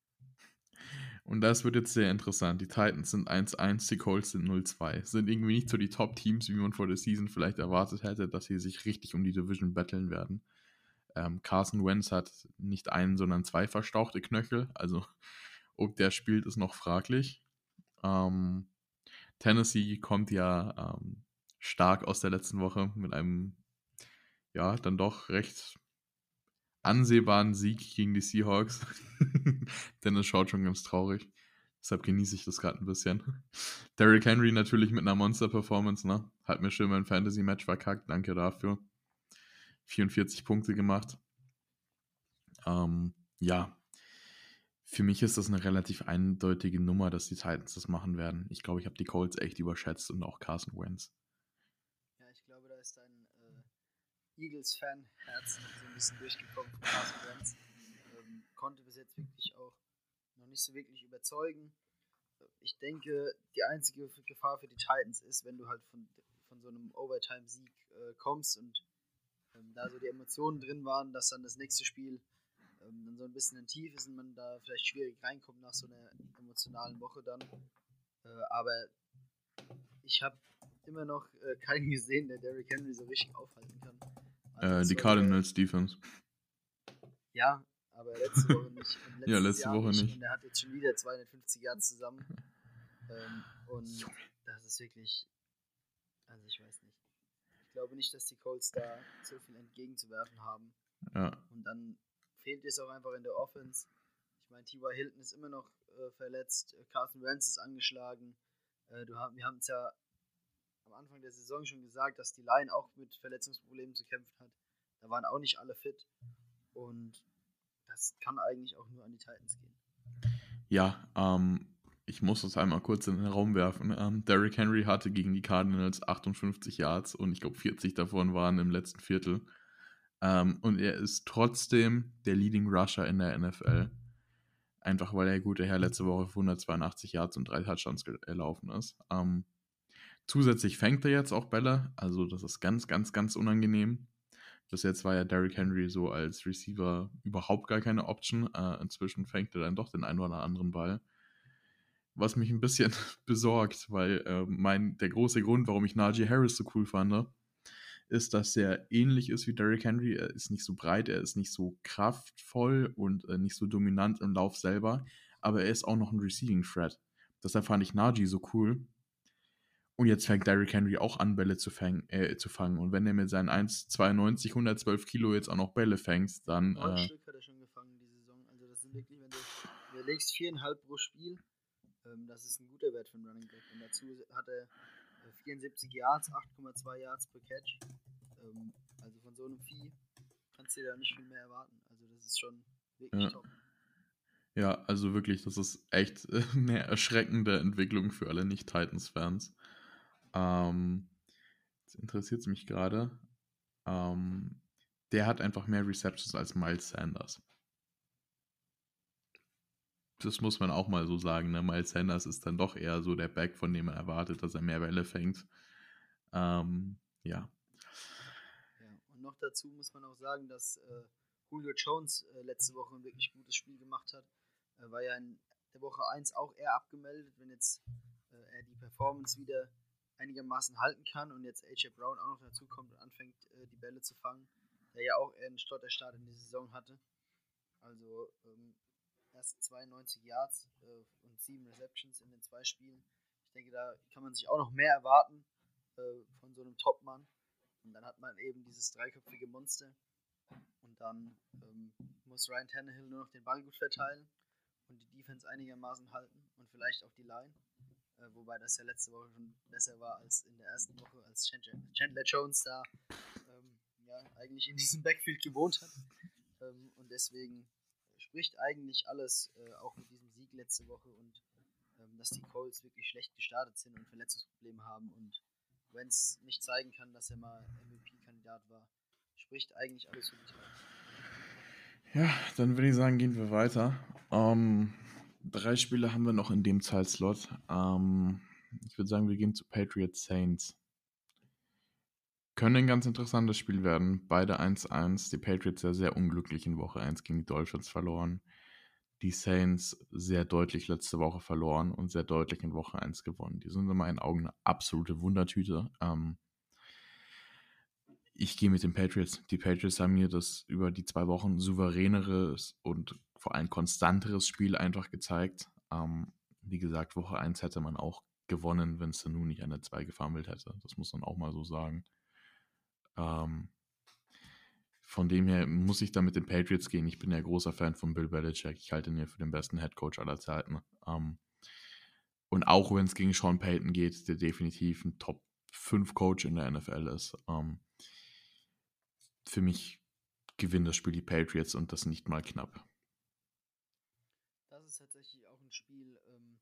Und das wird jetzt sehr interessant. Die Titans sind eins eins, die Colts sind null zwei. Sind irgendwie nicht so die Top-Teams, wie man vor der Season vielleicht erwartet hätte, dass sie sich richtig um die Division battlen werden. Ähm, Carson Wentz hat nicht einen, sondern zwei verstauchte Knöchel. Also, ob der spielt, ist noch fraglich. Ähm, Tennessee kommt ja ähm, stark aus der letzten Woche mit einem, ja, dann doch recht ansehbaren Sieg gegen die Seahawks. Denn es schaut schon ganz traurig. Deshalb genieße ich das gerade ein bisschen. Derrick Henry natürlich mit einer Monster-Performance, ne? Hat mir schön mein Fantasy-Match verkackt. Danke dafür. vierundvierzig Punkte gemacht. Ähm, ja. Für mich ist das eine relativ eindeutige Nummer, dass die Titans das machen werden. Ich glaube, ich habe die Colts echt überschätzt und auch Carson Wentz. Ja, ich glaube, da ist dein äh, Eagles-Fan-Herz noch so ein bisschen durchgekommen von Carson Wentz. Ähm, konnte bis jetzt wirklich auch noch nicht so wirklich überzeugen. Ich denke, die einzige Gefahr für die Titans ist, wenn du halt von, von so einem Overtime-Sieg äh, kommst und ähm, da so die Emotionen drin waren, dass dann das nächste Spiel ähm, dann so ein bisschen ein Tief ist und man da vielleicht schwierig reinkommt nach so einer emotionalen Woche dann. Äh, aber ich habe immer noch äh, keinen gesehen, der Derrick Henry so richtig aufhalten kann. Also Äh, das die war Cardinals Defense. ja, aber letzte Woche nicht. Und letztes Ja, letzte Jahr Woche nicht. nicht. Und er hat jetzt schon wieder zweihundertfünfzig Yards zusammen. Ähm, und das ist wirklich, also ich weiß nicht. Ich glaube nicht, dass die Colts da so viel entgegenzuwerfen haben. Ja. Und dann fehlt es auch einfach in der Offense. Ich meine, T Y. Hilton ist immer noch äh, verletzt, Carson Wentz ist angeschlagen. Äh, du, wir haben es ja am Anfang der Saison schon gesagt, dass die Line auch mit Verletzungsproblemen zu kämpfen hat. Da waren auch nicht alle fit. Und das kann eigentlich auch nur an die Titans gehen. Ja, ähm, ich muss das einmal kurz in den Raum werfen. Ähm, Derrick Henry hatte gegen die Cardinals achtundfünfzig Yards und ich glaube vierzig davon waren im letzten Viertel. Ähm, und er ist trotzdem der Leading Rusher in der N F L. Einfach weil der gute Herr letzte Woche für hundertzweiundachtzig Yards und drei Touchdowns gelaufen ist. Ähm, zusätzlich fängt er jetzt auch Bälle, also das ist ganz, ganz, ganz unangenehm. Bis jetzt war ja Derrick Henry so als Receiver überhaupt gar keine Option. Äh, inzwischen fängt er dann doch den einen oder anderen Ball. Was mich ein bisschen besorgt, weil äh, mein, der große Grund, warum ich Najee Harris so cool fand, ist, dass er ähnlich ist wie Derrick Henry. Er ist nicht so breit, er ist nicht so kraftvoll und äh, nicht so dominant im Lauf selber, aber er ist auch noch ein Receiving Threat. Deshalb fand ich Najee so cool. Und jetzt fängt Derrick Henry auch an, Bälle zu, fäng, äh, zu fangen. Und wenn er mit seinen eins Komma zweiundneunzig, hundertzwölf Kilo jetzt auch noch Bälle fängt, dann... Neun Äh, Stück hat er schon gefangen diese Saison. Also das sind wirklich, wenn du überlegst, viereinhalb pro Spiel, ähm, das ist ein guter Wert für einen Running Back. Und dazu hat er äh, vierundsiebzig Yards, acht Komma zwei Yards per Catch. Ähm, also von so einem Vieh kannst dir da nicht viel mehr erwarten. Also das ist schon wirklich Ja. top. Ja, also wirklich, das ist echt äh, eine erschreckende Entwicklung für alle Nicht-Titans-Fans. Ähm, jetzt interessiert es mich gerade. Ähm, der hat einfach mehr Receptions als Miles Sanders. Das muss man auch mal so sagen. Ne? Miles Sanders ist dann doch eher so der Back, von dem man erwartet, dass er mehr Bälle fängt. Ähm, ja. Ja. Und noch dazu muss man auch sagen, dass äh, Julio Jones äh, letzte Woche ein wirklich gutes Spiel gemacht hat. Er war ja in der Woche eins auch eher abgemeldet, wenn jetzt äh, er die Performance wieder einigermaßen halten kann und jetzt A J Brown auch noch dazu kommt und anfängt, äh, die Bälle zu fangen, der ja auch eher einen Stotterstart in die Saison hatte. Also ähm, erst zweiundneunzig Yards äh, und sieben Receptions in den zwei Spielen. Ich denke, da kann man sich auch noch mehr erwarten äh, von so einem Top-Mann. Und dann hat man eben dieses dreiköpfige Monster. Und dann ähm, muss Ryan Tannehill nur noch den Ball gut verteilen und die Defense einigermaßen halten und vielleicht auch die Line. Äh, wobei das ja letzte Woche schon besser war als in der ersten Woche, als Chandler Jones da ähm, ja, eigentlich in diesem Backfield gewohnt hat. Ähm, und deswegen spricht eigentlich alles, äh, auch mit diesem Sieg letzte Woche und ähm, dass die Colts wirklich schlecht gestartet sind und Verletzungsprobleme haben und Wentz nicht zeigen kann, dass er mal M V P-Kandidat war, spricht eigentlich alles für die Titans. Ja, dann würde ich sagen, gehen wir weiter. Ähm, drei Spiele haben wir noch in dem Zeitslot. Ähm, ich würde sagen, wir gehen zu Patriots Saints. Könnte ein ganz interessantes Spiel werden. Beide eins eins. Die Patriots ja sehr unglücklich in Woche eins gegen die Dolphins verloren. Die Saints sehr deutlich letzte Woche verloren und sehr deutlich in Woche eins gewonnen. Die sind in meinen Augen eine absolute Wundertüte. Ähm, ich gehe mit den Patriots. Die Patriots haben mir das über die zwei Wochen souveräneres und vor allem konstanteres Spiel einfach gezeigt. Ähm, wie gesagt, Woche eins hätte man auch gewonnen, wenn es dann nun nicht an der zwei gefummelt hätte. Das muss man auch mal so sagen. Ähm, von dem her muss ich da mit den Patriots gehen. Ich bin ja großer Fan von Bill Belichick. Ich halte ihn ja für den besten Headcoach aller Zeiten. Ähm, und auch wenn es gegen Sean Payton geht, der definitiv ein Top fünf Coach in der N F L ist. Ähm, für mich gewinnen das Spiel die Patriots und das nicht mal knapp. Das ist tatsächlich auch ein Spiel, ähm,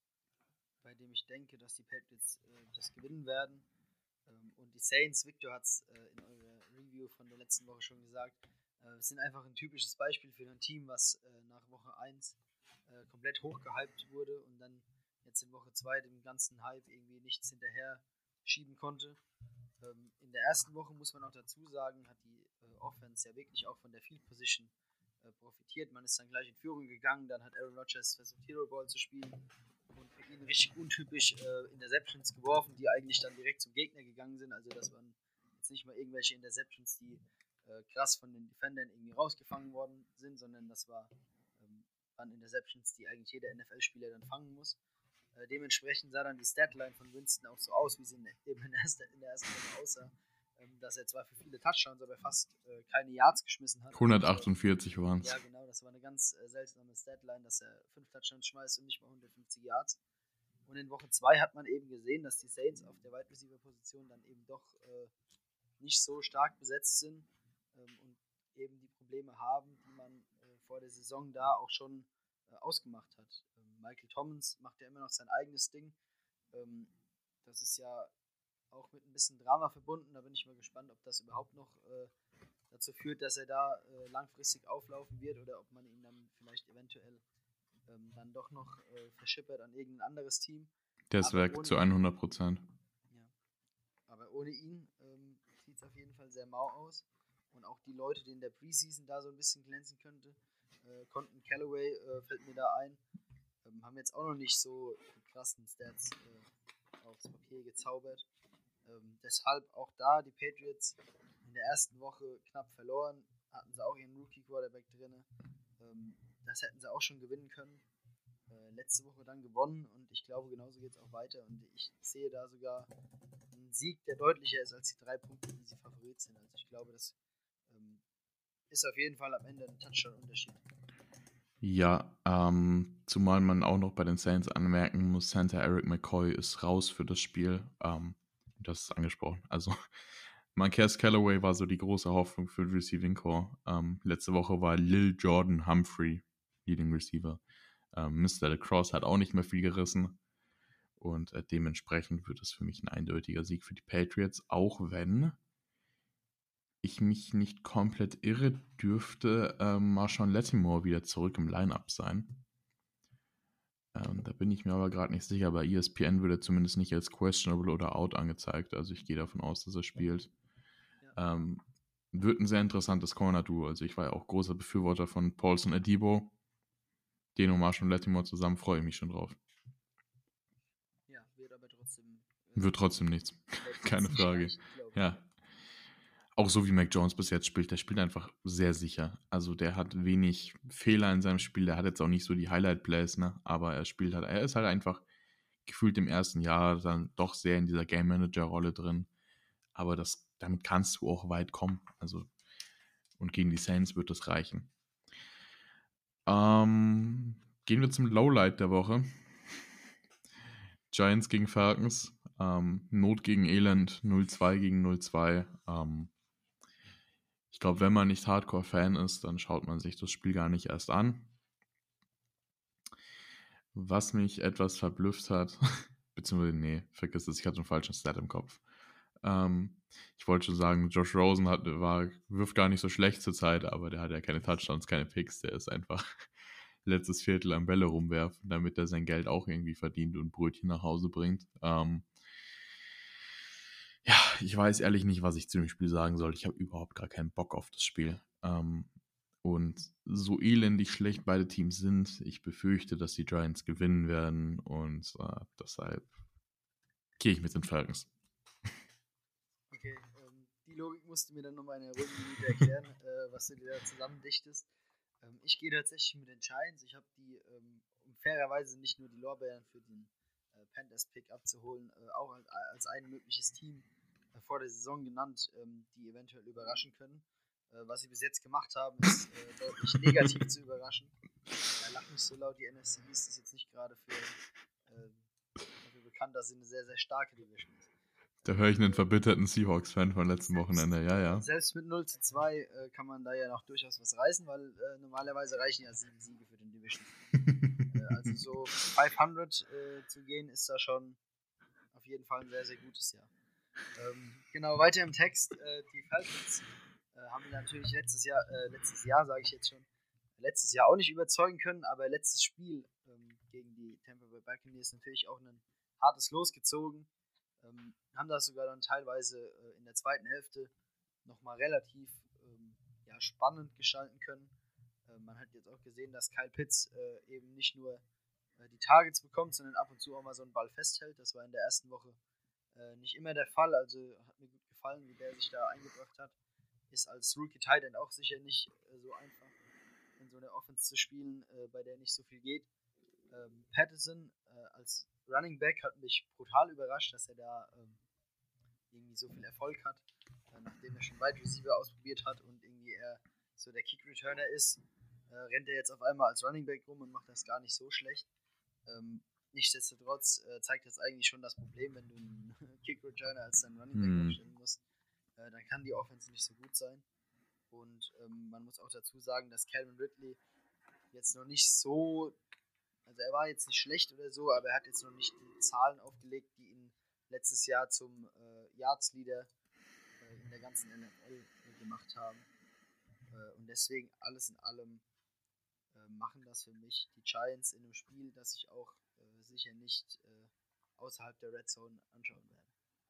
bei dem ich denke, dass die Patriots äh, das gewinnen werden. Ähm, und die Saints, Victor hat es äh, in eurer Review von der letzten Woche schon gesagt, äh, sind einfach ein typisches Beispiel für ein Team, was äh, nach Woche eins äh, komplett hochgehypt wurde und dann jetzt in Woche zwei dem ganzen Hype irgendwie nichts hinterher schieben konnte. Ähm, in der ersten Woche, muss man auch dazu sagen, hat die äh, Offense ja wirklich auch von der Field Position äh, profitiert. Man ist dann gleich in Führung gegangen, dann hat Aaron Rodgers versucht, Hero Ball zu spielen und für ihn richtig untypisch äh, Interceptions geworfen, die eigentlich dann direkt zum Gegner gegangen sind. Also das waren jetzt nicht mal irgendwelche Interceptions, die äh, krass von den Defendern irgendwie rausgefangen worden sind, sondern das war, ähm, waren Interceptions, die eigentlich jeder N F L-Spieler dann fangen muss. Äh, dementsprechend sah dann die Statline von Winston auch so aus, wie sie in, eben in, der, ersten, in der ersten Woche aussah. Ähm, dass er zwar für viele Touchdowns, aber fast äh, keine Yards geschmissen hat. hundertachtundvierzig waren es. Ja, genau, das war eine ganz äh, seltsame Statline, dass er fünf Touchdowns schmeißt und nicht mal hundertfünfzig Yards. Und in Woche zwei hat man eben gesehen, dass die Saints auf der Wide Receiver Position dann eben doch äh, nicht so stark besetzt sind ähm, und eben die Probleme haben, die man äh, vor der Saison da auch schon äh, ausgemacht hat. Ähm, Michael Thomas macht ja immer noch sein eigenes Ding. Ähm, das ist ja auch mit ein bisschen Drama verbunden. Da bin ich mal gespannt, ob das überhaupt noch äh, dazu führt, dass er da äh, langfristig auflaufen wird oder ob man ihn dann vielleicht eventuell ähm, dann doch noch äh, verschippert an irgendein anderes Team. Der ist Aber weg ohne zu hundert Prozent. Ja. Aber ohne ihn ähm, sieht es auf jeden Fall sehr mau aus. Und auch die Leute, die in der Preseason da so ein bisschen glänzen könnte, äh, konnten Callaway, äh, fällt mir da ein, ähm, haben jetzt auch noch nicht so die krassen Stats äh, aufs Papier gezaubert. Ähm, deshalb auch da die Patriots in der ersten Woche knapp verloren, hatten sie auch ihren Rookie-Quarterback drin. Ähm, das hätten sie auch schon gewinnen können. Äh, letzte Woche dann gewonnen und ich glaube, genauso geht es auch weiter. Und ich sehe da sogar einen Sieg, der deutlicher ist als die drei Punkte, die sie Favorit sind. Also ich glaube, das ähm, ist auf jeden Fall am Ende ein Touchdown-Unterschied. Ja, ähm, zumal man auch noch bei den Saints anmerken muss, Center Eric McCoy ist raus für das Spiel. Ähm, das ist angesprochen. Also Marquez Callaway war so die große Hoffnung für den Receiving Core. Ähm, letzte Woche war Lil Jordan Humphrey Leading Receiver. Ähm, Mister Lacrosse hat auch nicht mehr viel gerissen. Und äh, dementsprechend wird es für mich ein eindeutiger Sieg für die Patriots, auch wenn ich mich nicht komplett irre, dürfte ähm, Marshawn Lattimore wieder zurück im Lineup sein. Ähm, da bin ich mir aber gerade nicht sicher. Bei E S P N wird er zumindest nicht als questionable oder out angezeigt. Also ich gehe davon aus, dass er spielt. Ja. Ähm, wird ein sehr interessantes Corner-Duo. Also ich war ja auch großer Befürworter von Paulson Adebo. Den und Marshawn Lattimore zusammen freue ich mich schon drauf. Ja, wird aber trotzdem... Äh, wird trotzdem nichts. Keine Frage. Ja. Auch so wie Mac Jones bis jetzt spielt, der spielt einfach sehr sicher. Also der hat wenig Fehler in seinem Spiel, der hat jetzt auch nicht so die Highlight-Plays, ne? Aber er spielt halt, er ist halt einfach gefühlt im ersten Jahr dann doch sehr in dieser Game-Manager-Rolle drin. Aber das, damit kannst du auch weit kommen. Also, und gegen die Saints wird das reichen. Ähm, gehen wir zum Lowlight der Woche. Giants gegen Falcons. Ähm, Not gegen Elend, null zwei gegen null zwei. Ähm, Ich glaube, wenn man nicht Hardcore-Fan ist, dann schaut man sich das Spiel gar nicht erst an. Was mich etwas verblüfft hat, beziehungsweise, nee, vergiss es, ich hatte einen falschen Stat im Kopf. Ähm, ich wollte schon sagen, Josh Rosen hat, war, wirft gar nicht so schlecht zur Zeit, aber der hat ja keine Touchdowns, keine Picks, der ist einfach letztes Viertel am Bälle rumwerfen, damit er sein Geld auch irgendwie verdient und Brötchen nach Hause bringt. Ähm, Ja, ich weiß ehrlich nicht, was ich zu dem Spiel sagen soll. Ich habe überhaupt gar keinen Bock auf das Spiel. Ähm, und so elendig schlecht beide Teams sind, ich befürchte, dass die Giants gewinnen werden. Und äh, deshalb gehe ich mit den Falcons. Okay, ähm, die Logik musst du mir dann nochmal in einer ruhigen Minute erklären, äh, was du dir da zusammendichtest. Ähm, ich gehe tatsächlich mit den Giants. Ich habe die, ähm, um fairerweise nicht nur die Lorbeeren für den äh, Panthers-Pick abzuholen, äh, auch als, als ein mögliches Team äh, vor der Saison genannt, ähm, die eventuell überraschen können. Äh, was sie bis jetzt gemacht haben, ist äh, deutlich negativ zu überraschen. Ja, lach nicht so laut, die N F C East ist jetzt nicht gerade für, äh, dafür bekannt, dass sie eine sehr, sehr starke Division ist. Da höre ich einen verbitterten Seahawks-Fan von letzten Wochenende, ja, ja. Selbst mit null zu zwei äh, kann man da ja noch durchaus was reißen, weil äh, normalerweise reichen ja sieben Siege für den Division. äh, also so fünfhundert äh, zu gehen, ist da schon auf jeden Fall ein sehr, sehr gutes Jahr. Ähm, genau, weiter im Text. Äh, die Falcons äh, haben natürlich letztes Jahr, äh, letztes Jahr sage ich jetzt schon, letztes Jahr auch nicht überzeugen können, aber letztes Spiel ähm, gegen die Tampa Bay Buccaneers natürlich auch ein hartes Los gezogen. Ähm, haben das sogar dann teilweise äh, in der zweiten Hälfte nochmal relativ ähm, ja, spannend gestalten können. Äh, man hat jetzt auch gesehen, dass Kyle Pitts äh, eben nicht nur äh, die Targets bekommt, sondern ab und zu auch mal so einen Ball festhält. Das war in der ersten Woche äh, nicht immer der Fall, also hat mir gut gefallen, wie der sich da eingebracht hat. Ist als Rookie Tight End auch sicher nicht äh, so einfach, in so einer Offense zu spielen, äh, bei der nicht so viel geht. Ähm, Patterson äh, als Running Back hat mich brutal überrascht, dass er da ähm, irgendwie so viel Erfolg hat, äh, nachdem er schon Wide Receiver ausprobiert hat und irgendwie er so der Kick-Returner ist, äh, rennt er jetzt auf einmal als Running Back rum und macht das gar nicht so schlecht. Ähm, nichtsdestotrotz äh, zeigt das eigentlich schon das Problem, wenn du einen Kick-Returner als deinen Running Back hm. aufstellen musst, äh, dann kann die Offense nicht so gut sein. Und ähm, man muss auch dazu sagen, dass Calvin Ridley jetzt noch nicht so, also er war jetzt nicht schlecht oder so, aber er hat jetzt noch nicht die Zahlen aufgelegt, die ihn letztes Jahr zum äh, Yards-Leader äh, in der ganzen N F L äh, gemacht haben. Äh, und deswegen alles in allem äh, machen das für mich die Giants in einem Spiel, das ich auch äh, sicher nicht äh, außerhalb der Red Zone anschauen werde.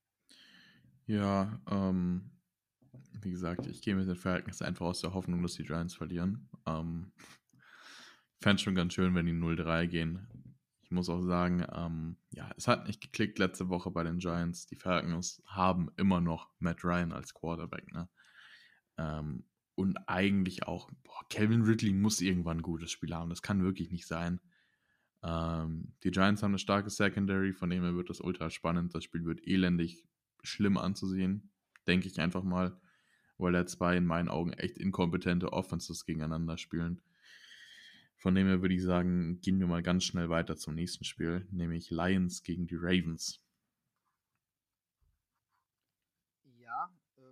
Ja, ähm, wie gesagt, ich gehe mit den Falcons einfach aus der Hoffnung, dass die Giants verlieren. Ähm, fände es schon ganz schön, wenn die null drei gehen. Ich muss auch sagen, ähm, ja, es hat nicht geklickt letzte Woche bei den Giants. Die Falcons haben immer noch Matt Ryan als Quarterback, ne? Ähm, und eigentlich auch, boah, Calvin Ridley muss irgendwann ein gutes Spiel haben. Das kann wirklich nicht sein. Ähm, die Giants haben eine starke Secondary, von dem her wird das ultra spannend. Das Spiel wird elendig schlimm anzusehen, denke ich einfach mal, weil da zwei in meinen Augen echt inkompetente Offenses gegeneinander spielen. Von dem her würde ich sagen, gehen wir mal ganz schnell weiter zum nächsten Spiel, nämlich Lions gegen die Ravens. Ja, ähm,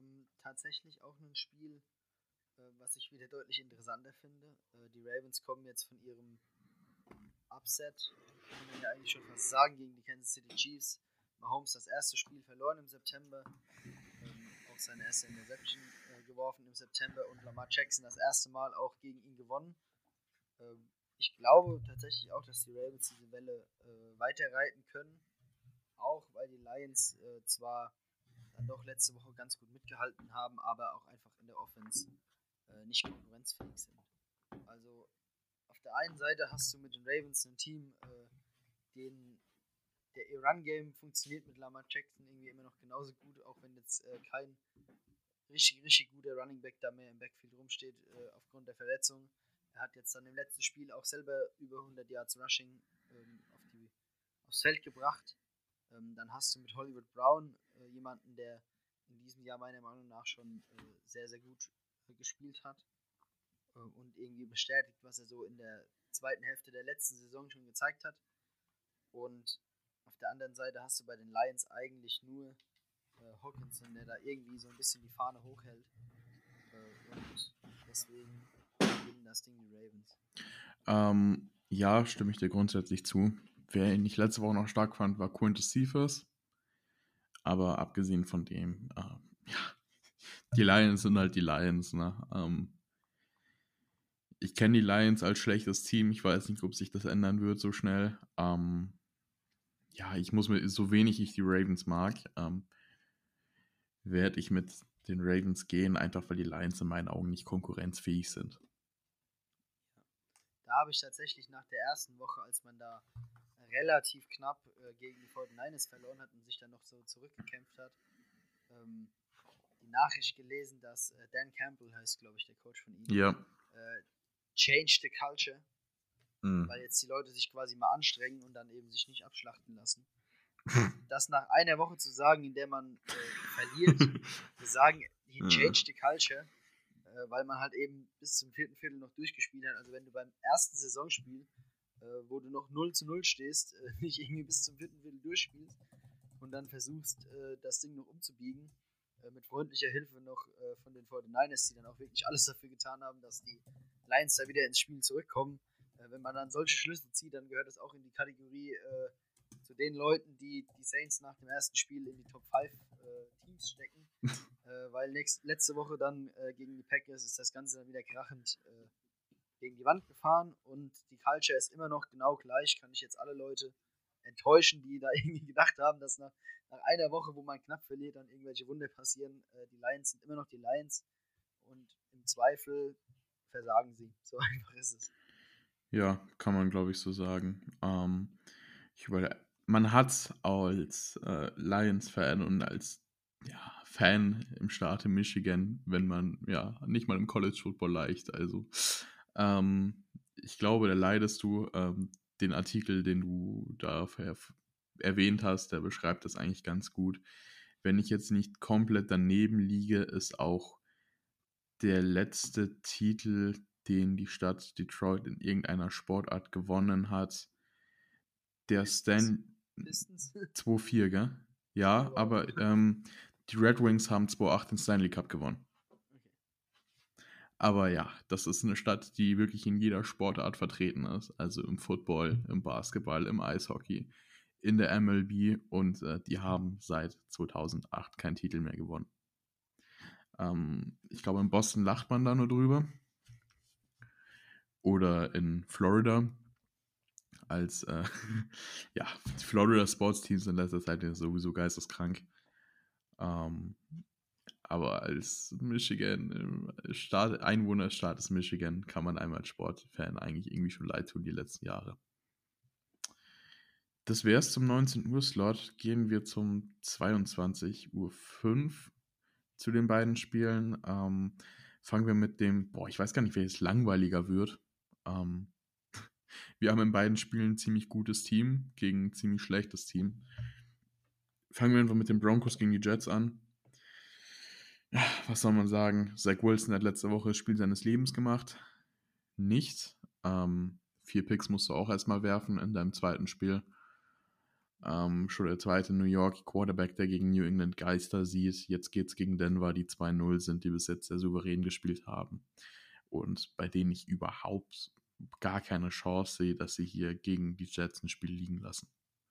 tatsächlich auch ein Spiel, äh, was ich wieder deutlich interessanter finde. Äh, die Ravens kommen jetzt von ihrem Upset, kann man ja eigentlich schon fast sagen, gegen die Kansas City Chiefs. Mahomes das erste Spiel verloren im September, ähm, auch seine erste Interception äh, geworfen im September und Lamar Jackson das erste Mal auch gegen ihn gewonnen. Ähm, ich glaube tatsächlich auch, dass die Ravens diese Welle äh, weiterreiten können, auch weil die Lions äh, zwar dann doch letzte Woche ganz gut mitgehalten haben, aber auch einfach in der Offense äh, nicht konkurrenzfähig sind. Also auf der einen Seite hast du mit den Ravens ein Team, äh, den der ihr Run-Game funktioniert mit Lamar Jackson irgendwie immer noch genauso gut, auch wenn jetzt äh, kein richtig, richtig guter Running Back da mehr im Backfield rumsteht äh, aufgrund der Verletzung. Er hat jetzt dann im letzten Spiel auch selber über hundert Yards Rushing ähm, auf die, aufs Feld gebracht. Ähm, dann hast du mit Hollywood Brown äh, jemanden, der in diesem Jahr meiner Meinung nach schon äh, sehr, sehr gut äh, gespielt hat äh, und irgendwie bestätigt, was er so in der zweiten Hälfte der letzten Saison schon gezeigt hat. Und auf der anderen Seite hast du bei den Lions eigentlich nur äh, Hawkinson, der da irgendwie so ein bisschen die Fahne hochhält. Äh, und deswegen gewinnen das Ding die Ravens. Ähm, ja, stimme ich dir grundsätzlich zu. Wer ihn nicht letzte Woche noch stark fand, war Quintus Cephas. Aber abgesehen von dem, äh, ja, die Lions sind halt die Lions, ne? Ähm, ich kenne die Lions als schlechtes Team. Ich weiß nicht, ob sich das ändern wird so schnell. Ähm, ja, ich muss mir, so wenig ich die Ravens mag, ähm, werde ich mit den Ravens gehen, einfach weil die Lions in meinen Augen nicht konkurrenzfähig sind. Da habe ich tatsächlich nach der ersten Woche, als man da relativ knapp äh, gegen die forty-niners verloren hat und sich dann noch so zurückgekämpft hat, ähm, die Nachricht gelesen, dass äh, Dan Campbell heißt, glaube ich, der Coach von ihnen, Ja. äh, change the culture, Mhm. weil jetzt die Leute sich quasi mal anstrengen und dann eben sich nicht abschlachten lassen. Das nach einer Woche zu sagen, in der man äh, verliert, zu sagen, he changed the culture, äh, weil man halt eben bis zum vierten Viertel noch durchgespielt hat. Also wenn du beim ersten Saisonspiel, äh, wo du noch null zu null stehst, äh, nicht irgendwie bis zum vierten Viertel durchspielst und dann versuchst, äh, das Ding noch umzubiegen, äh, mit freundlicher Hilfe noch äh, von den forty-niners, die dann auch wirklich alles dafür getan haben, dass die Lions da wieder ins Spiel zurückkommen. Äh, wenn man dann solche Schlüsse zieht, dann gehört das auch in die Kategorie äh, zu den Leuten, die die Saints nach dem ersten Spiel in die Top fünf äh, Teams stecken, äh, weil nächst, letzte Woche dann äh, gegen die Packers ist das Ganze dann wieder krachend äh, gegen die Wand gefahren und die Culture ist immer noch genau gleich, kann ich jetzt alle Leute enttäuschen, die da irgendwie gedacht haben, dass nach, nach einer Woche, wo man knapp verliert, dann irgendwelche Wunder passieren. Äh, die Lions sind immer noch die Lions und im Zweifel versagen sie. So einfach ist es. Ja, kann man, glaube ich, so sagen. Ähm, ich überle- man hat als äh, Lions-Fan und als ja, Fan im Staate Michigan, wenn man ja nicht mal im College-Football leicht. Also ähm, ich glaube, da leidest du. Ähm, den Artikel, den du da ver- erwähnt hast, der beschreibt das eigentlich ganz gut. Wenn ich jetzt nicht komplett daneben liege, ist auch der letzte Titel, den die Stadt Detroit in irgendeiner Sportart gewonnen hat, der Stan Pistons. zwei vier, gell? Ja, Ja, aber ähm, die Red Wings haben zwei acht den Stanley Cup gewonnen. Okay. Aber ja, das ist eine Stadt, die wirklich in jeder Sportart vertreten ist. Also im Football, im Basketball, im Eishockey, in der M L B und äh, die haben seit zweitausendacht keinen Titel mehr gewonnen. Ähm, ich glaube, in Boston lacht man da nur drüber. Oder in Florida. Als, äh, ja, die Florida Sports Teams in letzter Zeit ja sowieso geisteskrank. Ähm, aber als Michigan, Staat, Einwohnerstaat des Michigan, kann man einem als Sportfan eigentlich irgendwie schon leid tun die letzten Jahre. Das wäre es zum neunzehn Uhr Slot. Gehen wir zum zweiundzwanzig Uhr fünf zu den beiden Spielen. Ähm, fangen wir mit dem, boah, ich weiß gar nicht, welches langweiliger wird. Ähm, wir haben in beiden Spielen ein ziemlich gutes Team gegen ein ziemlich schlechtes Team. Fangen wir einfach mit den Broncos gegen die Jets an. Ja, was soll man sagen? Zach Wilson hat letzte Woche das Spiel seines Lebens gemacht. Nicht. Ähm, vier Picks musst du auch erstmal werfen in deinem zweiten Spiel. Ähm, schon der zweite New York Quarterback, der gegen New England Geister sieht. Jetzt geht's gegen Denver, die zwei null sind, die bis jetzt sehr souverän gespielt haben. Und bei denen ich überhaupt gar keine Chance sehe, dass sie hier gegen die Jets ein Spiel liegen lassen.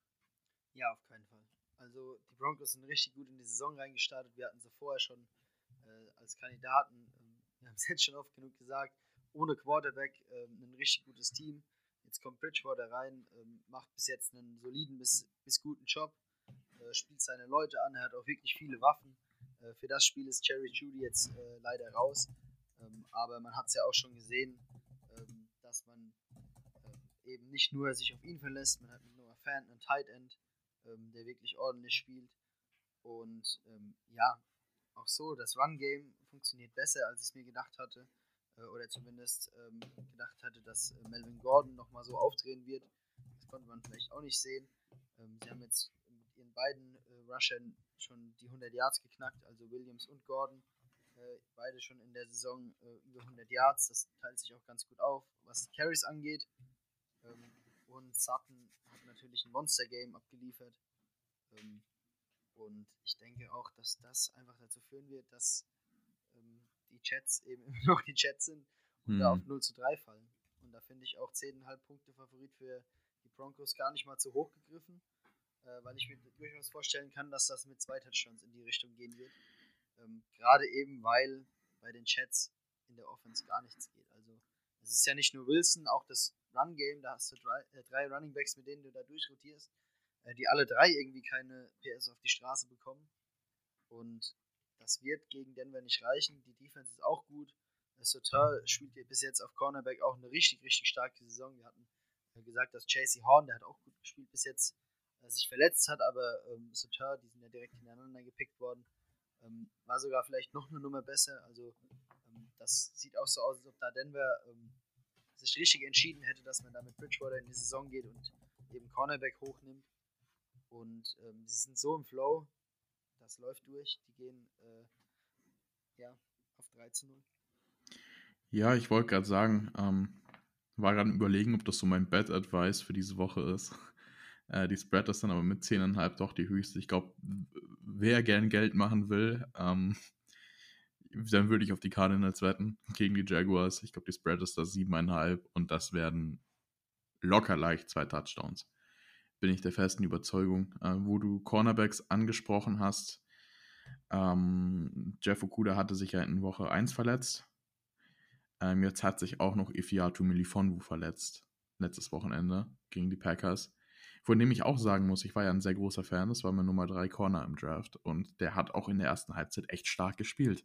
Ja, auf keinen Fall. Also die Broncos sind richtig gut in die Saison reingestartet. Wir hatten sie vorher schon äh, als Kandidaten, ähm, wir haben es jetzt schon oft genug gesagt, ohne Quarterback ähm, ein richtig gutes Team. Jetzt kommt Bridgewater rein, ähm, macht bis jetzt einen soliden bis, bis guten Job, äh, spielt seine Leute an, er hat auch wirklich viele Waffen. Äh, für das Spiel ist Jerry Jeudy jetzt äh, leider raus, ähm, aber man hat es ja auch schon gesehen, ähm, dass man äh, eben nicht nur sich auf ihn verlässt, man hat mit Noah Fant einen Tight End, ähm, der wirklich ordentlich spielt. Und ähm, ja, auch so, das Run-Game funktioniert besser, als ich es mir gedacht hatte. Äh, oder zumindest ähm, gedacht hatte, dass äh, Melvin Gordon nochmal so aufdrehen wird. Das konnte man vielleicht auch nicht sehen. Ähm, sie haben jetzt mit ihren beiden äh, Rushern schon die hundert Yards geknackt, also Williams und Gordon. Äh, beide schon in der Saison äh, über hundert Yards. Das teilt sich auch ganz gut auf, was die Carries angeht. Ähm, und Sutton hat natürlich ein Monster-Game abgeliefert. Ähm, und ich denke auch, dass das einfach dazu führen wird, dass ähm, die Jets eben immer noch die Jets sind und hm. da auf null zu drei fallen. Und da finde ich auch zehn Komma fünf Punkte Favorit für die Broncos gar nicht mal zu hoch gegriffen, äh, weil ich mir durchaus vorstellen kann, dass das mit zwei Touchdowns in die Richtung gehen wird. Ähm, Gerade eben, weil bei den Jets in der Offense gar nichts geht. Also es ist ja nicht nur Wilson, auch das Run-Game, da hast du drei, äh, drei Runningbacks, mit denen du da durchrotierst, äh, die alle drei irgendwie keine P S auf die Straße bekommen. Und das wird gegen Denver nicht reichen. Die Defense ist auch gut. Äh, Sauter spielt bis jetzt auf Cornerback auch eine richtig, richtig starke Saison. Wir hatten äh, gesagt, dass J C Horn, der hat auch gut gespielt bis jetzt, äh, sich verletzt hat, aber ähm, Sauter, die sind ja direkt hintereinander gepickt worden, ähm, war sogar vielleicht noch eine Nummer besser. Also ähm, das sieht auch so aus, als ob da Denver ähm, sich richtig entschieden hätte, dass man da mit Bridgewater in die Saison geht und eben Cornerback hochnimmt. Und ähm, sie sind so im Flow, das läuft durch. Die gehen äh, ja auf drei zu null. Ja, ich wollte gerade sagen, ähm, war gerade überlegen, ob das so mein Bet-Advice für diese Woche ist. Äh, die Spread ist dann aber mit zehn Komma fünf doch die höchste. Ich glaube, wer gern Geld machen will, ähm, dann würde ich auf die Cardinals wetten gegen die Jaguars. Ich glaube, die Spread ist da sieben Komma fünf und das werden locker leicht zwei Touchdowns. Bin ich der festen Überzeugung. Äh, wo du Cornerbacks angesprochen hast, ähm, Jeff Okudah hatte sich ja in Woche eins verletzt. Ähm, jetzt hat sich auch noch Ifeatu Melifonwu verletzt. Letztes Wochenende gegen die Packers. Von dem ich auch sagen muss, ich war ja ein sehr großer Fan. Das war mein Nummer drei Corner im Draft. Und der hat auch in der ersten Halbzeit echt stark gespielt.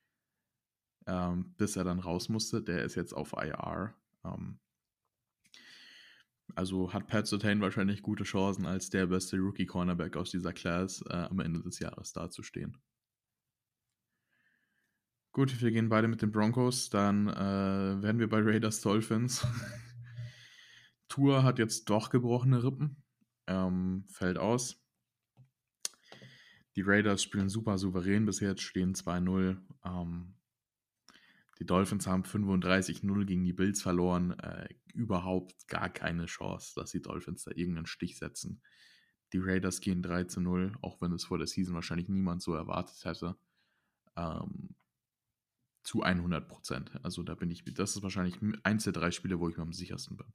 Ähm, bis er dann raus musste. Der ist jetzt auf I R. Ähm, also hat Pat Surtain wahrscheinlich gute Chancen, als der beste Rookie-Cornerback aus dieser Class äh, am Ende des Jahres dazustehen. Gut, wir gehen beide mit den Broncos. Dann äh, werden wir bei Raiders Dolphins. Tua hat jetzt doch gebrochene Rippen. Ähm, fällt aus. Die Raiders spielen super souverän bis jetzt, stehen zwei null. Ähm, die Dolphins haben fünfunddreißig null gegen die Bills verloren. Äh, überhaupt gar keine Chance, dass die Dolphins da irgendeinen Stich setzen. Die Raiders gehen drei zu null, auch wenn es vor der Season wahrscheinlich niemand so erwartet hätte. Ähm, zu hundert Prozent. Also da bin ich, das ist wahrscheinlich eins der drei Spiele, wo ich mir am sichersten bin.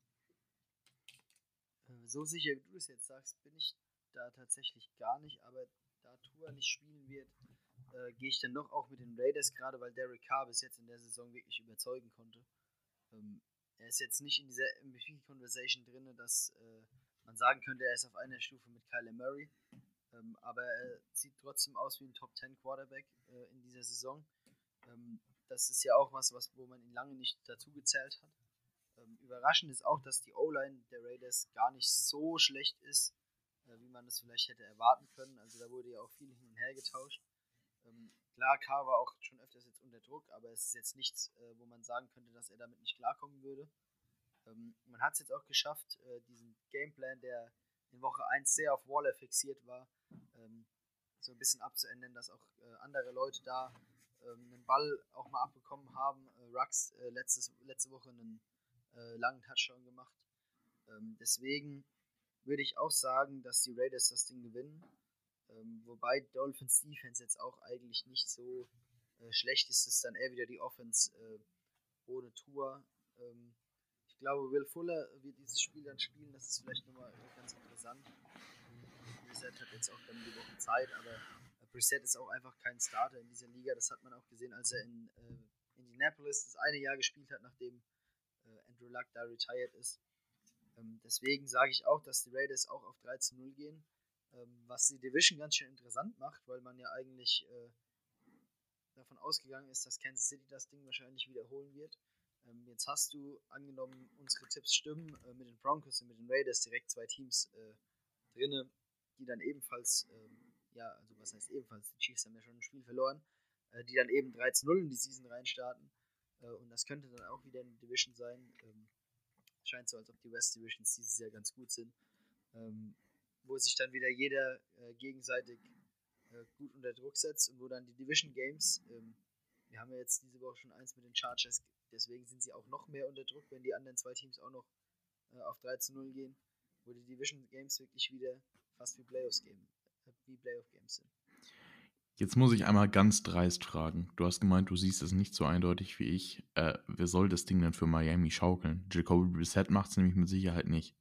So sicher, wie du es jetzt sagst, bin ich da tatsächlich gar nicht, aber da Tua nicht spielen wird, äh, gehe ich dann doch auch mit den Raiders, gerade weil Derek Carr bis jetzt in der Saison wirklich überzeugen konnte. Ähm, er ist jetzt nicht in dieser M V P-Conversation drin, dass äh, man sagen könnte, er ist auf einer Stufe mit Kyler Murray, ähm, aber er sieht trotzdem aus wie ein Top zehn Quarterback äh, in dieser Saison. Ähm, das ist ja auch was, was, wo man ihn lange nicht dazu gezählt hat. Ähm, überraschend ist auch, dass die O-Line der Raiders gar nicht so schlecht ist, äh, wie man das vielleicht hätte erwarten können. Also da wurde ja auch viel hin und her getauscht. Ähm, klar, Carr war auch schon öfters jetzt unter Druck, aber es ist jetzt nichts, äh, wo man sagen könnte, dass er damit nicht klarkommen würde. Ähm, man hat es jetzt auch geschafft, äh, diesen Gameplan, der in Woche eins sehr auf Waller fixiert war, ähm, so ein bisschen abzuändern, dass auch äh, andere Leute da ähm, einen Ball auch mal abbekommen haben. Äh, Rux äh, letztes, letzte Woche einen äh, langen Touchdown gemacht. Ähm, deswegen würde ich auch sagen, dass die Raiders das Ding gewinnen. Ähm, wobei Dolphins Defense jetzt auch eigentlich nicht so äh, schlecht ist. Es ist dann eher wieder die Offense äh, ohne Tour. Ähm, ich glaube, Will Fuller wird dieses Spiel dann spielen. Das ist vielleicht nochmal ganz interessant. Brissett hat jetzt auch dann die Woche Zeit, aber äh, Brissett ist auch einfach kein Starter in dieser Liga. Das hat man auch gesehen, als er in äh, Indianapolis das eine Jahr gespielt hat, nachdem äh, Andrew Luck da retired ist. Ähm, deswegen sage ich auch, dass die Raiders auch auf drei zu null gehen, ähm, was die Division ganz schön interessant macht, weil man ja eigentlich äh, davon ausgegangen ist, dass Kansas City das Ding wahrscheinlich wiederholen wird. Ähm, jetzt hast du, angenommen, unsere Tipps stimmen, äh, mit den Broncos und mit den Raiders direkt zwei Teams äh, drinne, die dann ebenfalls, ähm, ja, also was heißt ebenfalls, die Chiefs haben ja schon ein Spiel verloren, äh, die dann eben drei zu null in die Season reinstarten. Äh, und das könnte dann auch wieder eine Division sein. Ähm, scheint so, als ob die West Divisions dieses Jahr ganz gut sind. Ähm, wo sich dann wieder jeder äh, gegenseitig äh, gut unter Druck setzt und wo dann die Division Games, ähm, wir haben ja jetzt diese Woche schon eins mit den Chargers, deswegen sind sie auch noch mehr unter Druck, wenn die anderen zwei Teams auch noch äh, auf drei zu null gehen, wo die Division Games wirklich wieder fast wie Playoffs Game, äh, wie Playoff Games sind. Jetzt muss ich einmal ganz dreist fragen. Du hast gemeint, du siehst es nicht so eindeutig wie ich. Äh, wer soll das Ding denn für Miami schaukeln? Jacoby Brissett macht es nämlich mit Sicherheit nicht.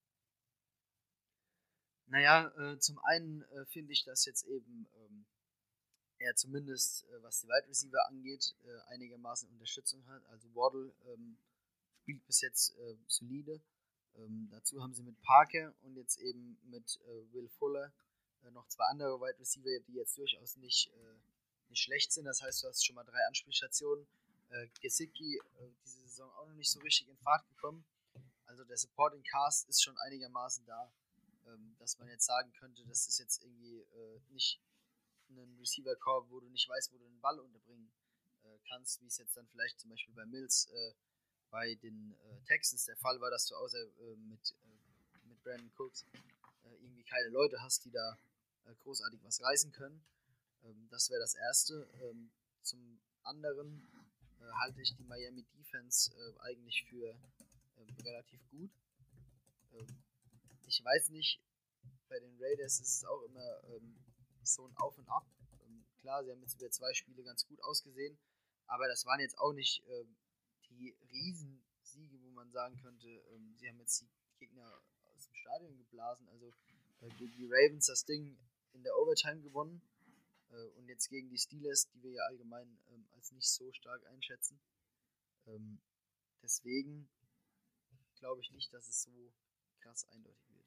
Naja, äh, zum einen äh, finde ich, dass jetzt eben ähm, er zumindest, äh, was die Wide Receiver angeht, äh, einigermaßen Unterstützung hat. Also Waddle ähm, spielt bis jetzt äh, solide. Ähm, dazu haben sie mit Parker und jetzt eben mit äh, Will Fuller äh, noch zwei andere Wide Receiver, die jetzt durchaus nicht, äh, nicht schlecht sind. Das heißt, du hast schon mal drei Anspielstationen. Äh, Gesicki äh, diese Saison auch noch nicht so richtig in Fahrt gekommen. Also der Supporting Cast ist schon einigermaßen da, ähm, dass man jetzt sagen könnte, das ist jetzt irgendwie äh, nicht einen Receiver-Core, wo du nicht weißt, wo du den Ball unterbringen äh, kannst, wie es jetzt dann vielleicht zum Beispiel bei Mills äh, bei den äh, Texans der Fall war, dass du außer äh, mit, äh, mit Brandon Cooks äh, irgendwie keine Leute hast, die da äh, großartig was reißen können. Ähm, das wäre das Erste. Ähm, zum anderen äh, halte ich die Miami Defense äh, eigentlich für äh, relativ gut. Ähm, ich weiß nicht, bei den Raiders ist es auch immer ähm, so ein Auf und Ab. Ähm, klar, sie haben jetzt über zwei Spiele ganz gut ausgesehen, aber das waren jetzt auch nicht ähm, die Riesensiege, wo man sagen könnte, ähm, sie haben jetzt die Gegner aus dem Stadion geblasen. Also äh, gegen die Ravens das Ding in der Overtime gewonnen äh, und jetzt gegen die Steelers, die wir ja allgemein ähm, als nicht so stark einschätzen. Ähm, deswegen glaube ich nicht, dass es so krass eindeutig wird.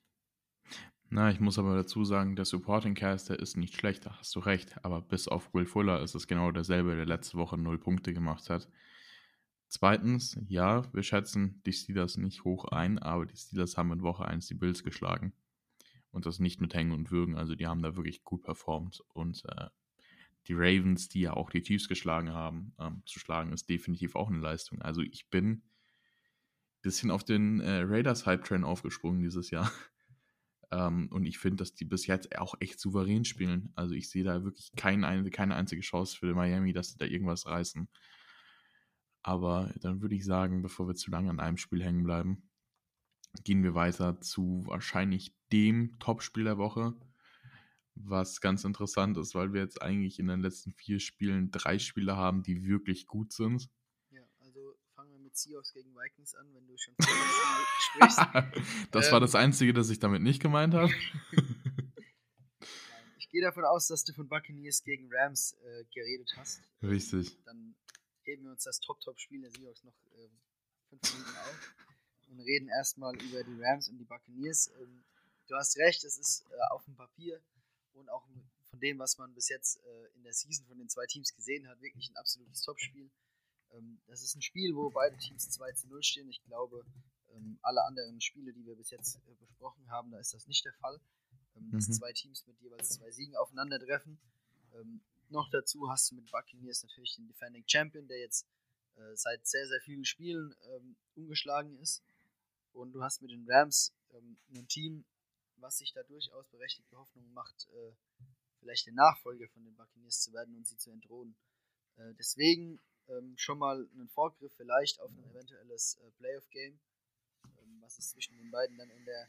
Na, ich muss aber dazu sagen, der Supporting Cast, der ist nicht schlecht, da hast du recht. Aber bis auf Will Fuller ist es genau derselbe, der letzte Woche null Punkte gemacht hat. Zweitens, ja, wir schätzen die Steelers nicht hoch ein, aber die Steelers haben in Woche eins die Bills geschlagen. Und das nicht mit Hängen und Würgen, also die haben da wirklich gut performt. Und äh, die Ravens, die ja auch die Chiefs geschlagen haben, ähm, zu schlagen, ist definitiv auch eine Leistung. Also ich bin ein bisschen auf den äh, Raiders-Hype-Train aufgesprungen dieses Jahr. ähm, und ich finde, dass die bis jetzt auch echt souverän spielen. Also ich sehe da wirklich kein, keine einzige Chance für Miami, dass sie da irgendwas reißen. Aber dann würde ich sagen, bevor wir zu lange an einem Spiel hängen bleiben, gehen wir weiter zu wahrscheinlich dem Topspiel der Woche. Was ganz interessant ist, weil wir jetzt eigentlich in den letzten vier Spielen drei Spieler haben, die wirklich gut sind. Ja, also fangen wir mit Seahawks gegen Vikings an, wenn du schon sprichst. Das ähm, war das Einzige, das ich damit nicht gemeint habe. Ich gehe davon aus, dass du von Buccaneers gegen Rams äh, geredet hast. Richtig. Ähm, dann heben wir uns das Top-Top-Spiel der Seahawks noch äh, fünf Minuten auf und reden erstmal über die Rams und die Buccaneers. Ähm, du hast recht, es ist äh, auf dem Papier und auch von dem, was man bis jetzt äh, in der Season von den zwei Teams gesehen hat, wirklich ein absolutes Topspiel. Ähm, das ist ein Spiel, wo beide Teams zwei zu null stehen. Ich glaube, ähm, alle anderen Spiele, die wir bis jetzt äh, besprochen haben, da ist das nicht der Fall. Ähm, dass Mhm. zwei Teams mit jeweils zwei Siegen aufeinandertreffen. Ähm, noch dazu hast du mit Buccaneers natürlich den Defending Champion, der jetzt äh, seit sehr, sehr vielen Spielen ähm, ungeschlagen ist. Und du hast mit den Rams ähm, ein Team, was sich da durchaus berechtigte Hoffnung macht, äh, vielleicht der Nachfolger von den Buccaneers zu werden und sie zu entthronen. Äh, deswegen ähm, schon mal einen Vorgriff vielleicht auf ein eventuelles äh, Playoff-Game, ähm, was es zwischen den beiden dann in der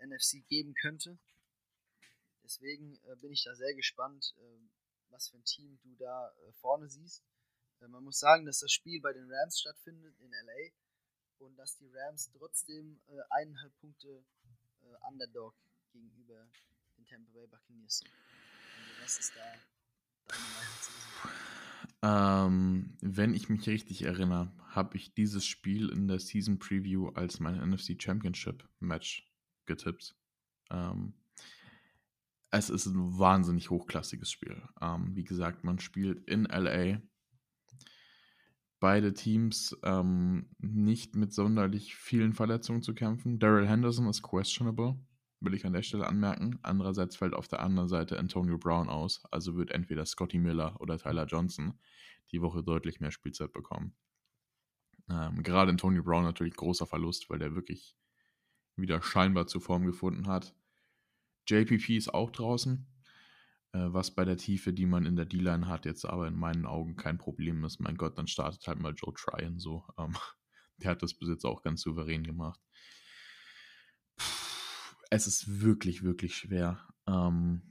N F C geben könnte. Deswegen äh, bin ich da sehr gespannt, äh, was für ein Team du da äh, vorne siehst. Äh, man muss sagen, dass das Spiel bei den Rams stattfindet in L A und dass die Rams trotzdem äh, eineinhalb Punkte äh, Underdog gegenüber den Tampa Bay Buccaneers sind. Also was ist da deine Meinung zu diesem? Ähm, wenn ich mich richtig erinnere, habe ich dieses Spiel in der Season Preview als mein N F C Championship Match getippt. Ähm, es ist ein wahnsinnig hochklassiges Spiel. Ähm, wie gesagt, man spielt in L A. Beide Teams ähm, nicht mit sonderlich vielen Verletzungen zu kämpfen. Darrell Henderson ist questionable, will ich an der Stelle anmerken. Andererseits fällt auf der anderen Seite Antonio Brown aus. Also wird entweder Scotty Miller oder Tyler Johnson die Woche deutlich mehr Spielzeit bekommen. Ähm, gerade Antonio Brown natürlich großer Verlust, weil der wirklich wieder scheinbar zur Form gefunden hat. J P P ist auch draußen, äh, was bei der Tiefe, die man in der D-Line hat, jetzt aber in meinen Augen kein Problem ist. Mein Gott, dann startet halt mal Joe Tryon so. Ähm, der hat das bis jetzt auch ganz souverän gemacht. Puh, es ist wirklich, wirklich schwer. Ähm,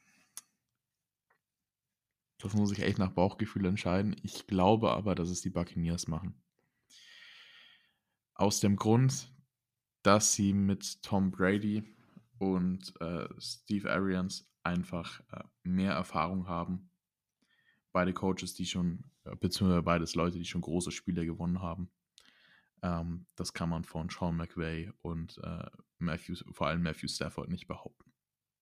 das muss ich echt nach Bauchgefühl entscheiden. Ich glaube aber, dass es die Buccaneers machen. Aus dem Grund, dass sie mit Tom Brady und äh, Steve Arians einfach äh, mehr Erfahrung haben. Beide Coaches, die schon, äh, beziehungsweise beides Leute, die schon große Spiele gewonnen haben. Ähm, das kann man von Sean McVay und äh, Matthew, vor allem Matthew Stafford nicht behaupten.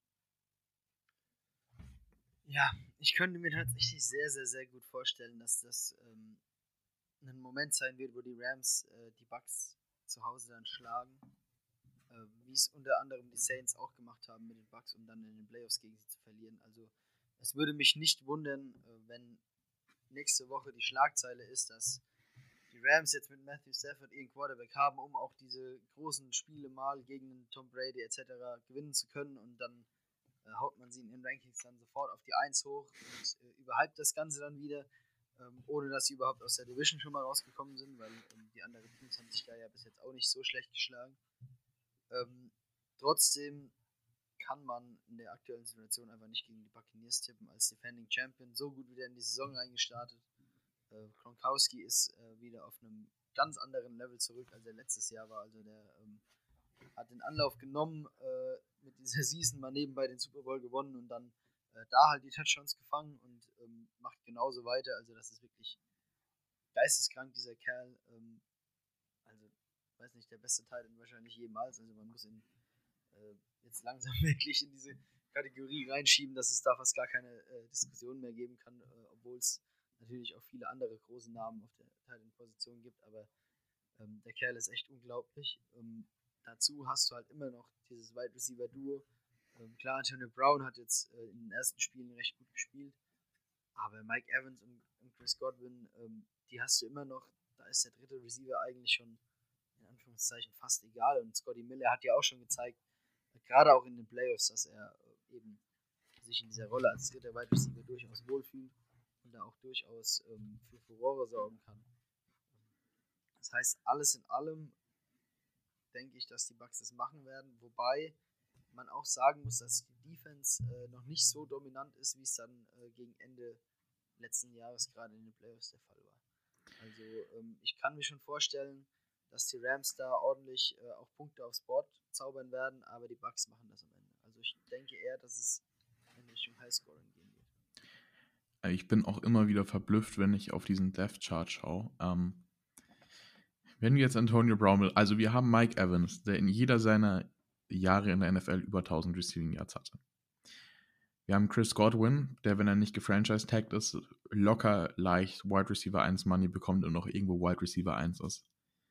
Ja, ich könnte mir tatsächlich sehr, sehr, sehr gut vorstellen, dass das ähm, ein Moment sein wird, wo die Rams äh, die Bucks zu Hause dann schlagen. Äh, wie es unter anderem die Saints auch gemacht haben mit den Bucks, um dann in den Playoffs gegen sie zu verlieren. Also es würde mich nicht wundern, äh, wenn nächste Woche die Schlagzeile ist, dass die Rams jetzt mit Matthew Stafford ihren Quarterback haben, um auch diese großen Spiele mal gegen Tom Brady et cetera gewinnen zu können, und dann äh, haut man sie in den Rankings dann sofort auf die eins hoch und äh, überhypt das Ganze dann wieder, ähm, ohne dass sie überhaupt aus der Division schon mal rausgekommen sind, weil ähm, die anderen Teams haben sich da ja bis jetzt auch nicht so schlecht geschlagen. Ähm, trotzdem kann man in der aktuellen Situation einfach nicht gegen die Buccaneers tippen als Defending Champion, so gut wieder in die Saison reingestartet. Äh, Gronkowski ist äh, wieder auf einem ganz anderen Level zurück, als er letztes Jahr war. Also der ähm, hat den Anlauf genommen, äh, mit dieser Season mal nebenbei den Super Bowl gewonnen und dann äh, da halt die Touchdowns gefangen und ähm, macht genauso weiter. Also das ist wirklich geisteskrank, dieser Kerl. Ähm, also, weiß nicht, der beste Titan wahrscheinlich jemals. Also man muss ihn äh, jetzt langsam wirklich in diese Kategorie reinschieben, dass es da fast gar keine äh, Diskussion mehr geben kann, äh, obwohl es natürlich auch viele andere große Namen auf der Titan-Position gibt, aber ähm, der Kerl ist echt unglaublich. Ähm, dazu hast du halt immer noch dieses Wide Receiver Duo. Ähm, klar, Antonio Brown hat jetzt äh, in den ersten Spielen recht gut gespielt, aber Mike Evans und, und Chris Godwin, ähm, die hast du immer noch. Da ist der dritte Receiver eigentlich schon in Anführungszeichen fast egal, und Scotty Miller hat ja auch schon gezeigt, gerade auch in den Playoffs, dass er äh, eben sich in dieser Rolle als dritter Wide Receiver durchaus wohlfühlt und da auch durchaus ähm, für Furore sorgen kann. Das heißt, alles in allem denke ich, dass die Bucks das machen werden, wobei man auch sagen muss, dass die Defense äh, noch nicht so dominant ist, wie es dann äh, gegen Ende letzten Jahres gerade in den Playoffs der Fall war. Also ähm, ich kann mir schon vorstellen, dass die Rams da ordentlich äh, auch Punkte aufs Board zaubern werden, aber die Bucks machen das am Ende. Also ich denke eher, dass es in Richtung Highscoring gehen wird. Ich bin auch immer wieder verblüfft, wenn ich auf diesen Depth Chart schaue. Ähm, wenn wir jetzt Antonio Brown will, also wir haben Mike Evans, der in jeder seiner Jahre in der N F L über tausend Receiving Yards hatte. Wir haben Chris Godwin, der, wenn er nicht gefranchise-tagged ist, locker leicht Wide Receiver eins Money bekommt und noch irgendwo Wide Receiver eins ist.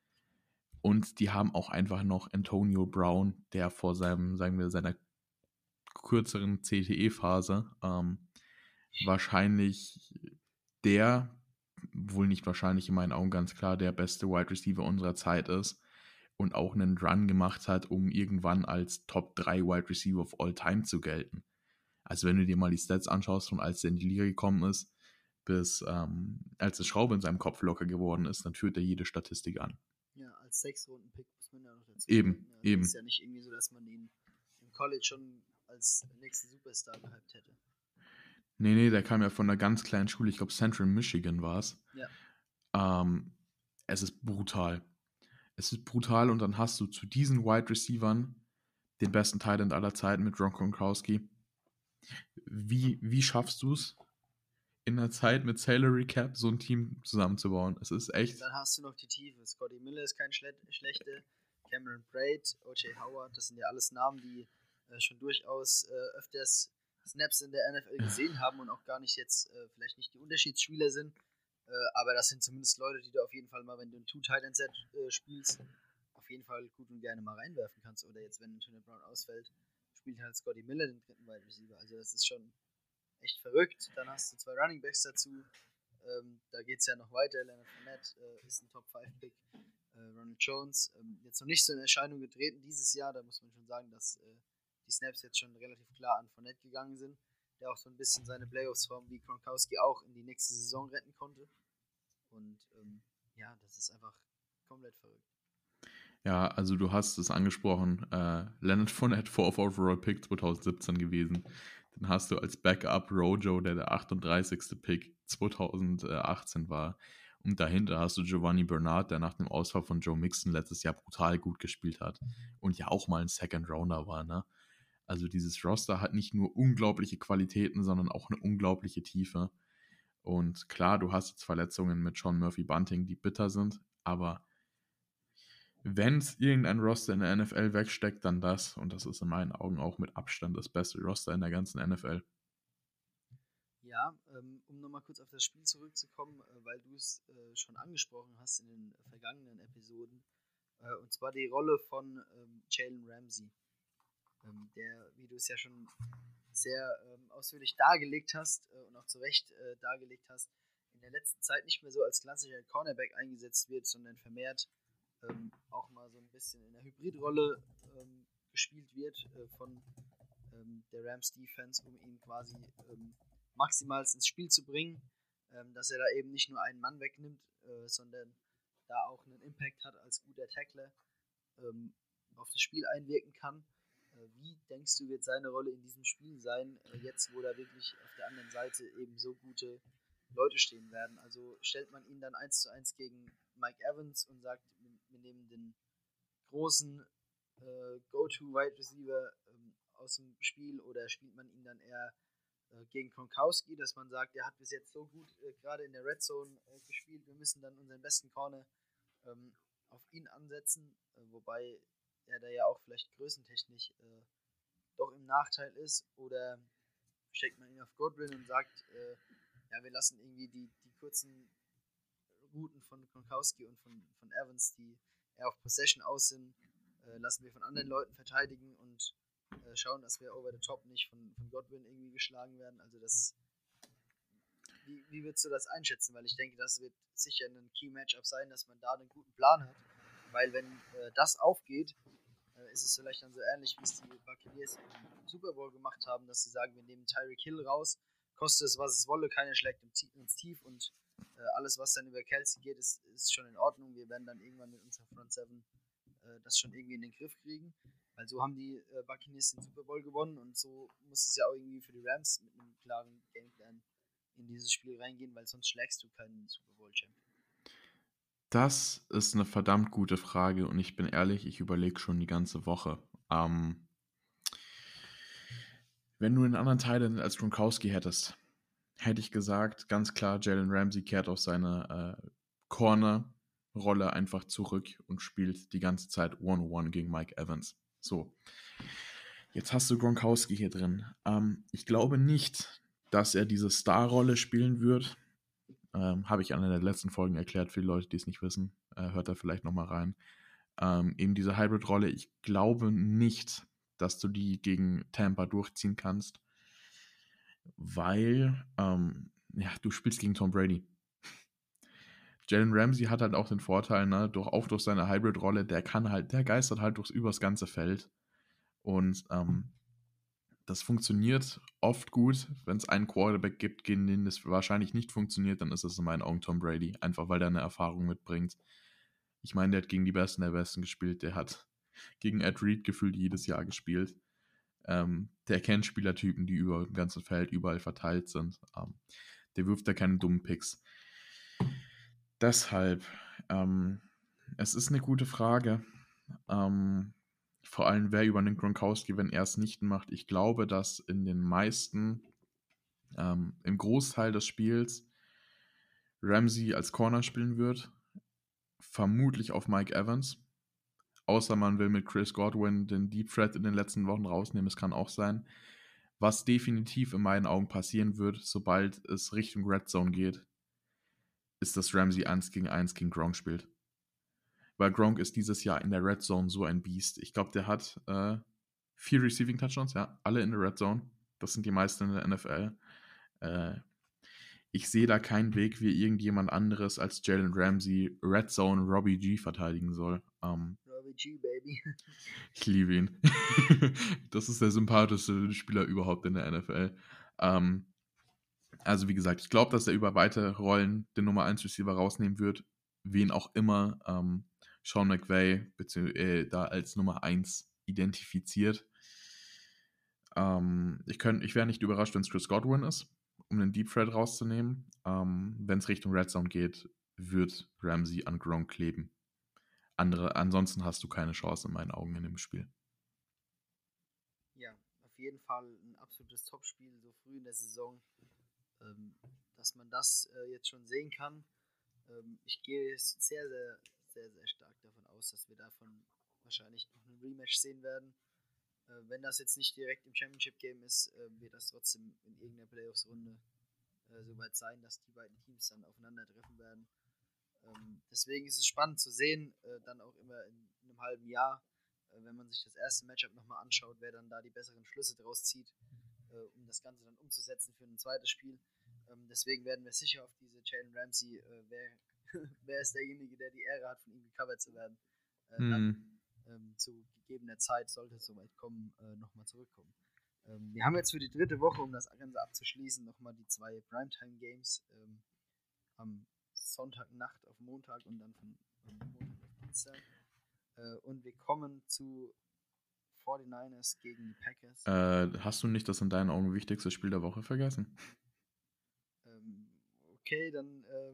Und die haben auch einfach noch Antonio Brown, der vor seinem, sagen wir, seiner kürzeren C T E-Phase ähm, wahrscheinlich der, wohl nicht wahrscheinlich in meinen Augen ganz klar, der beste Wide Receiver unserer Zeit ist und auch einen Run gemacht hat, um irgendwann als Top drei Wide Receiver of all time zu gelten. Also wenn du dir mal die Stats anschaust, von als er in die Liga gekommen ist, bis ähm, als die Schraube in seinem Kopf locker geworden ist, dann führt er jede Statistik an. Ja, als Sechs-Runden-Pick muss man ja noch dazu Eben, sagen. Ja, eben. Es ist ja nicht irgendwie so, dass man ihn College schon als nächsten Superstar gehypt hätte. Nee, nee, der kam ja von einer ganz kleinen Schule, ich glaube Central Michigan war es. Ja. Ähm, es ist brutal. Es ist brutal und dann hast du zu diesen Wide Receivern den besten Tight End aller Zeiten mit Gronk Gronkowski. Wie, wie schaffst du es, in einer Zeit mit Salary Cap so ein Team zusammenzubauen? Es ist echt. Dann hast du noch die Tiefe. Scotty Miller ist kein Schle schlechter. Cameron Braid, O J Howard, das sind ja alles Namen, die äh, schon durchaus äh, öfters Snaps in der N F L gesehen haben und auch gar nicht jetzt äh, vielleicht nicht die Unterschiedsspieler sind. Äh, aber das sind zumindest Leute, die du auf jeden Fall mal, wenn du ein Two-Tight-End-Set äh, spielst, auf jeden Fall gut und gerne mal reinwerfen kannst. Oder jetzt, wenn Antonio Brown ausfällt, spielt halt Scotty Miller den dritten Wide Receiver. Also das ist schon echt verrückt. Dann hast du zwei Running Backs dazu. Ähm, da geht es ja noch weiter. Leonard Fournette äh, ist ein Top fünf Pick. Äh, Ronald Jones ähm, jetzt noch nicht so in Erscheinung getreten dieses Jahr. Da muss man schon sagen, dass äh, die Snaps jetzt schon relativ klar an Fournette gegangen sind, der auch so ein bisschen seine Playoffs-Form wie Gronkowski auch in die nächste Saison retten konnte. Und ähm, ja, das ist einfach komplett verrückt. Ja, also du hast es angesprochen, äh, Leonard Fournette, Fourth Overall Pick zwanzig siebzehn gewesen. Dann hast du als Backup Rojo, der der achtunddreißigste Pick zwanzig achtzehn war. Und dahinter hast du Giovanni Bernard, der nach dem Ausfall von Joe Mixon letztes Jahr brutal gut gespielt hat und ja auch mal ein Second Rounder war, ne? Also dieses Roster hat nicht nur unglaubliche Qualitäten, sondern auch eine unglaubliche Tiefe. Und klar, du hast jetzt Verletzungen mit Sean Murphy-Bunting, die bitter sind, aber wenn es irgendein Roster in der N F L wegsteckt, dann das. Und das ist in meinen Augen auch mit Abstand das beste Roster in der ganzen N F L. Ja, ähm, um nochmal kurz auf das Spiel zurückzukommen, äh, weil du es äh, schon angesprochen hast in den vergangenen Episoden, äh, und zwar die Rolle von ähm, Jalen Ramsey, ähm, der, wie du es ja schon sehr ähm, ausführlich dargelegt hast äh, und auch zu Recht äh, dargelegt hast, in der letzten Zeit nicht mehr so als klassischer Cornerback eingesetzt wird, sondern vermehrt ähm, auch mal so ein bisschen in der Hybridrolle ähm, gespielt wird äh, von ähm, der Rams Defense, um ihn quasi ähm, maximal ins Spiel zu bringen, ähm, dass er da eben nicht nur einen Mann wegnimmt, äh, sondern da auch einen Impact hat als guter Tackler, ähm, auf das Spiel einwirken kann. Äh, wie denkst du, wird seine Rolle in diesem Spiel sein, äh, jetzt wo da wirklich auf der anderen Seite eben so gute Leute stehen werden? Also stellt man ihn dann eins zu eins gegen Mike Evans und sagt, wir nehmen den großen äh, Go-To-Wide Receiver ähm, aus dem Spiel, oder spielt man ihn dann eher äh, gegen Gronkowski, dass man sagt, der hat bis jetzt so gut äh, gerade in der Red Zone äh, gespielt, wir müssen dann unseren besten Corner ähm, auf ihn ansetzen, äh, wobei er da ja auch vielleicht größentechnisch äh, doch im Nachteil ist, oder steckt man ihn auf Godwin und sagt, äh, ja, wir lassen irgendwie die, die kurzen Routen von Gronkowski und von, von Evans, die eher auf Possession aus sind, äh, lassen wir von anderen Leuten verteidigen und äh, schauen, dass wir over the top nicht von, von Godwin irgendwie geschlagen werden. Also das, wie, wie würdest du das einschätzen? Weil ich denke, das wird sicher ein Key-Matchup sein, dass man da einen guten Plan hat, weil wenn äh, das aufgeht, äh, ist es vielleicht dann so ähnlich, wie es die Buccaneers im Super Bowl gemacht haben, dass sie sagen, wir nehmen Tyreek Hill raus, kostet es, was es wolle, keiner schlägt ins Tief und äh, alles, was dann über Kelsey geht, ist, ist schon in Ordnung. Wir werden dann irgendwann mit unserer Front Seven äh, das schon irgendwie in den Griff kriegen. Weil so haben die äh, Buccaneers den Super Bowl gewonnen und so muss es ja auch irgendwie für die Rams mit einem klaren Gameplan in dieses Spiel reingehen, weil sonst schlägst du keinen Super Bowl-Champion. Das ist eine verdammt gute Frage und ich bin ehrlich, ich überlege schon die ganze Woche. Ähm, wenn du einen anderen Teil als Gronkowski hättest, hätte ich gesagt, ganz klar, Jalen Ramsey kehrt auf seine äh, Corner-Rolle einfach zurück und spielt die ganze Zeit One-on-One gegen Mike Evans. So, jetzt hast du Gronkowski hier drin. Ähm, ich glaube nicht, dass er diese Star-Rolle spielen wird. Ähm, Habe ich an einer der letzten Folgen erklärt, für die Leute, die es nicht wissen. Äh, hört da vielleicht nochmal rein. Ähm, eben diese Hybrid-Rolle, ich glaube nicht, dass du die gegen Tampa durchziehen kannst, weil ähm, ja, du spielst gegen Tom Brady. Jalen Ramsey hat halt auch den Vorteil, ne, durch, auch durch seine Hybrid-Rolle, der kann halt, der geistert halt durchs übers ganze Feld. Und ähm, das funktioniert oft gut. Wenn es einen Quarterback gibt, gegen den das wahrscheinlich nicht funktioniert, dann ist es in meinen Augen Tom Brady. Einfach weil der eine Erfahrung mitbringt. Ich meine, der hat gegen die Besten der Besten gespielt. Der hat gegen Ed Reed gefühlt jedes Jahr gespielt. Ähm, der kennt Spielertypen, die über dem ganzen Feld überall verteilt sind. Ähm, der wirft da keine dummen Picks. Deshalb, ähm, es ist eine gute Frage. Ähm, vor allem, wer übernimmt Gronkowski, wenn er es nicht macht. Ich glaube, dass in den meisten, ähm, im Großteil des Spiels Ramsey als Corner spielen wird. Vermutlich auf Mike Evans. Außer man will mit Chris Godwin den Deep Threat in den letzten Wochen rausnehmen. Es kann auch sein. Was definitiv in meinen Augen passieren wird, sobald es Richtung Red Zone geht, ist, dass Ramsey eins gegen eins gegen Gronk spielt. Weil Gronk ist dieses Jahr in der Red Zone so ein Biest. Ich glaube, der hat äh, vier Receiving Touchdowns, ja, alle in der Red Zone. Das sind die meisten in der N F L. Äh, ich sehe da keinen Weg, wie irgendjemand anderes als Jalen Ramsey Red Zone Robbie G verteidigen soll. Ähm, Robbie G, Baby. ich liebe ihn. Das ist der sympathischste Spieler überhaupt in der N F L. Ähm, also wie gesagt, ich glaube, dass er über weite Rollen den Nummer eins Receiver rausnehmen wird. Wen auch immer ähm, Sean McVay bezieh- äh, da als Nummer eins identifiziert. Ähm, ich könnt, ich wäre nicht überrascht, wenn es Chris Godwin ist, um den Deep Threat rauszunehmen. Ähm, wenn es Richtung Red Zone geht, wird Ramsey an Gronk kleben. Andere, ansonsten hast du keine Chance in meinen Augen in dem Spiel. Ja, auf jeden Fall ein absolutes Topspiel, so früh in der Saison, ähm, dass man das äh, jetzt schon sehen kann. Ähm, ich gehe sehr, sehr, sehr, sehr stark davon aus, dass wir davon wahrscheinlich noch ein Rematch sehen werden. Äh, wenn das jetzt nicht direkt im Championship-Game ist, äh, wird das trotzdem in irgendeiner Playoffs-Runde äh, soweit sein, dass die beiden Teams dann aufeinandertreffen werden. Ähm, deswegen ist es spannend zu sehen, äh, dann auch immer in, in einem halben Jahr, äh, wenn man sich das erste Matchup nochmal anschaut, wer dann da die besseren Schlüsse draus zieht, äh, um das Ganze dann umzusetzen für ein zweites Spiel. Ähm, deswegen werden wir sicher auf diese Jalen Ramsey, äh, wer, wer ist derjenige, der die Ehre hat, von ihm gecovert zu werden, äh, hm. dann ähm, zu gegebener Zeit, sollte es soweit kommen, äh, nochmal zurückkommen. Ähm, wir haben jetzt für die dritte Woche, um das Ganze abzuschließen, nochmal die zwei Primetime-Games ähm, am Sonntagnacht auf Montag und dann von, von Montag auf Dienstag. Äh, und wir kommen zu forty-niners gegen die Packers. Äh, hast du nicht das in deinen Augen wichtigste Spiel der Woche vergessen? Ähm, okay, dann ähm,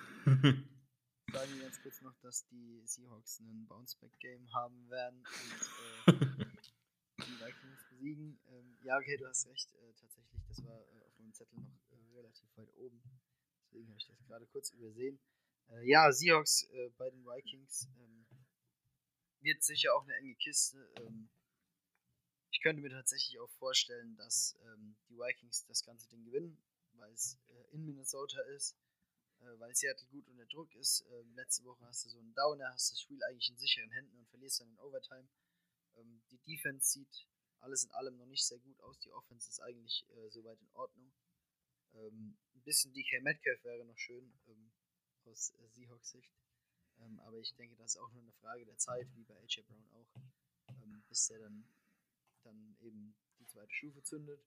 sagen wir ganz kurz noch, dass die Seahawks ein Bounceback-Game haben werden und äh, die Vikings besiegen. Ähm, ja, okay, du hast recht, äh, tatsächlich, das war äh, auf meinem Zettel noch äh, relativ weit oben. Deswegen habe ich das gerade kurz übersehen. Äh, ja, Seahawks äh, bei den Vikings ähm, wird sicher auch eine enge Kiste. Ähm, ich könnte mir tatsächlich auch vorstellen, dass ähm, die Vikings das ganze Ding gewinnen, weil es äh, in Minnesota ist, äh, weil Seattle gut unter Druck ist. Äh, letzte Woche hast du so einen Downer, hast das Spiel eigentlich in sicheren Händen und verlierst dann in Overtime. Ähm, die Defense sieht alles in allem noch nicht sehr gut aus. Die Offense ist eigentlich äh, soweit in Ordnung. Ähm, ein bisschen D K Metcalf wäre noch schön ähm, aus äh, Seahawks Sicht. Ähm, aber ich denke, das ist auch nur eine Frage der Zeit, wie bei A J Brown auch, ähm, bis der dann, dann eben die zweite Stufe zündet.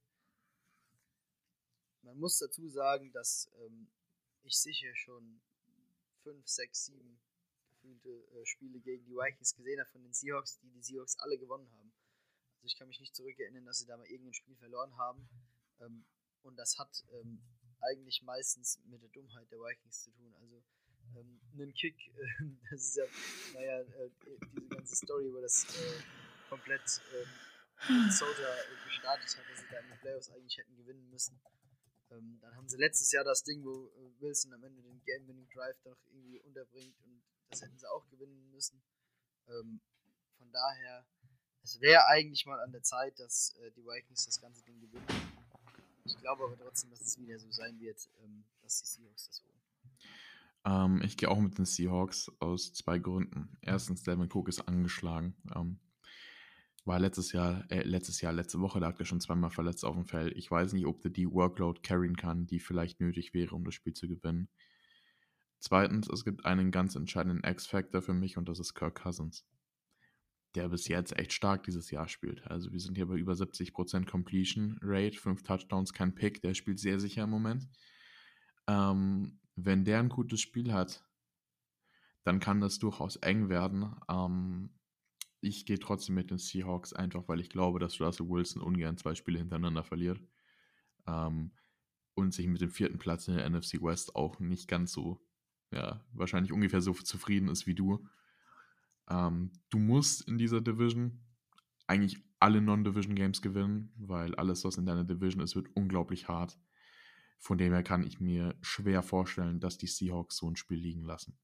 Man muss dazu sagen, dass ähm, ich sicher schon fünf, sechs, sieben gefühlte äh, Spiele gegen die Vikings gesehen habe von den Seahawks, die die Seahawks alle gewonnen haben. Also ich kann mich nicht zurückerinnern, dass sie da mal irgendein Spiel verloren haben. Ähm, und das hat ähm, eigentlich meistens mit der Dummheit der Vikings zu tun. Also ähm, einen Kick, äh, das ist ja, naja, äh, diese ganze Story, wo das äh, komplett äh, Minnesota äh, gestartet hat, dass sie da in den Playoffs eigentlich hätten gewinnen müssen. Ähm, dann haben sie letztes Jahr das Ding, wo äh, Wilson am Ende den Game-Winning-Drive doch irgendwie unterbringt und das hätten sie auch gewinnen müssen. Ähm, von daher, es wäre eigentlich mal an der Zeit, dass äh, die Vikings das ganze Ding gewinnen. Ich glaube aber trotzdem, dass es wieder so sein wird, ähm, dass die Seahawks das holen. Ähm, ich gehe auch mit den Seahawks aus zwei Gründen. Erstens, Dalvin Cook ist angeschlagen. Ähm, war letztes Jahr, äh, letztes Jahr, letzte Woche lag er schon zweimal verletzt auf dem Feld. Ich weiß nicht, ob der die Workload carryen kann, die vielleicht nötig wäre, um das Spiel zu gewinnen. Zweitens, es gibt einen ganz entscheidenden X-Factor für mich und das ist Kirk Cousins, der bis jetzt echt stark dieses Jahr spielt. Also wir sind hier bei über siebzig Prozent Completion Rate, fünf Touchdowns, kein Pick, der spielt sehr sicher im Moment. Ähm, wenn der ein gutes Spiel hat, dann kann das durchaus eng werden. Ähm, ich gehe trotzdem mit den Seahawks, einfach weil ich glaube, dass Russell Wilson ungern zwei Spiele hintereinander verliert. Ähm, und sich mit dem vierten Platz in der N F C West auch nicht ganz so, ja, wahrscheinlich ungefähr so zufrieden ist wie du. Ähm, du musst in dieser Division eigentlich alle Non-Division-Games gewinnen, weil alles, was in deiner Division ist, wird unglaublich hart. Von dem her kann ich mir schwer vorstellen, dass die Seahawks so ein Spiel liegen lassen.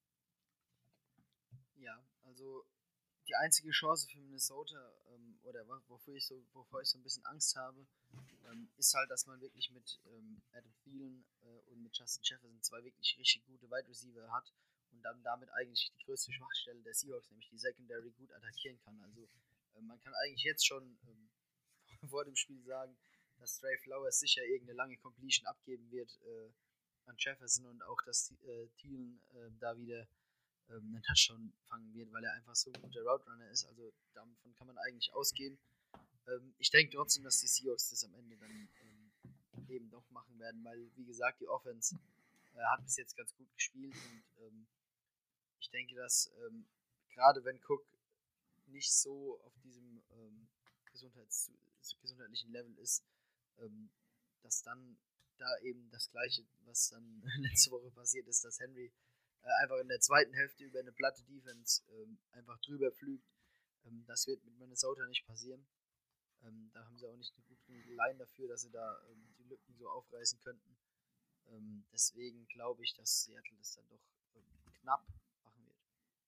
Ja, also die einzige Chance für Minnesota, ähm, oder wofür ich, so, wovor ich so ein bisschen Angst habe, ähm, ist halt, dass man wirklich mit ähm, Adam Thielen äh, und mit Justin Jefferson zwei wirklich richtig gute Wide Receiver hat und dann damit eigentlich die größte Schwachstelle der Seahawks, nämlich die Secondary, gut attackieren kann. Also äh, man kann eigentlich jetzt schon ähm, vor dem Spiel sagen, dass Trey Flowers sicher irgendeine lange Completion abgeben wird äh, an Jefferson und auch, dass äh, Thielen äh, da wieder ähm, einen Touchdown fangen wird, weil er einfach so ein guter Route Runner ist. Also davon kann man eigentlich ausgehen. Ähm, ich denke trotzdem, dass die Seahawks das am Ende dann ähm, eben doch machen werden, weil, wie gesagt, die Offense äh, hat bis jetzt ganz gut gespielt und ähm, ich denke, dass ähm, gerade wenn Cook nicht so auf diesem ähm, Gesundheits- gesundheitlichen Level ist, ähm, dass dann da eben das Gleiche, was dann letzte Woche passiert ist, dass Henry äh, einfach in der zweiten Hälfte über eine platte Defense ähm, einfach drüber pflügt. Ähm, das wird mit Minnesota nicht passieren. Ähm, da haben sie auch nicht eine gute Line dafür, dass sie da ähm, die Lücken so aufreißen könnten. Ähm, deswegen glaube ich, dass Seattle das dann doch ähm, knapp machen wird.